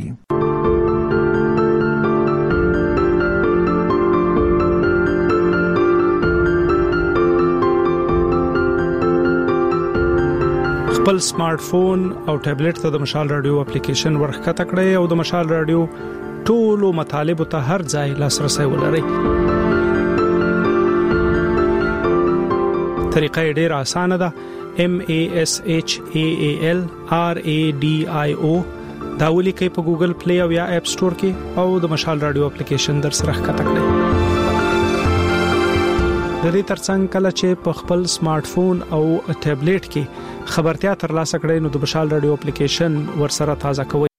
خپل سمارټ فون او ټابلیټ ته د مشال رادیو اپلیکیشن ورخته کړئ او د مشال رادیو ټولو مطالب ته هر ځای لاسرسي ولرئ. طریقه ډیره اسانه ده. MASHAALRADIO دا ولیکئ په ګوګل پلی او یا اپ سٹور کې او د مشال رادیو اپلیکیشن در سره ښکته کړئ. د دې ترڅنګ کله چې په خپل سمارټ فون او ټابلیټ کې خبرتیا ترلاسه کړئ نو د مشال رادیو اپلیکیشن ورسره تازه کوئ.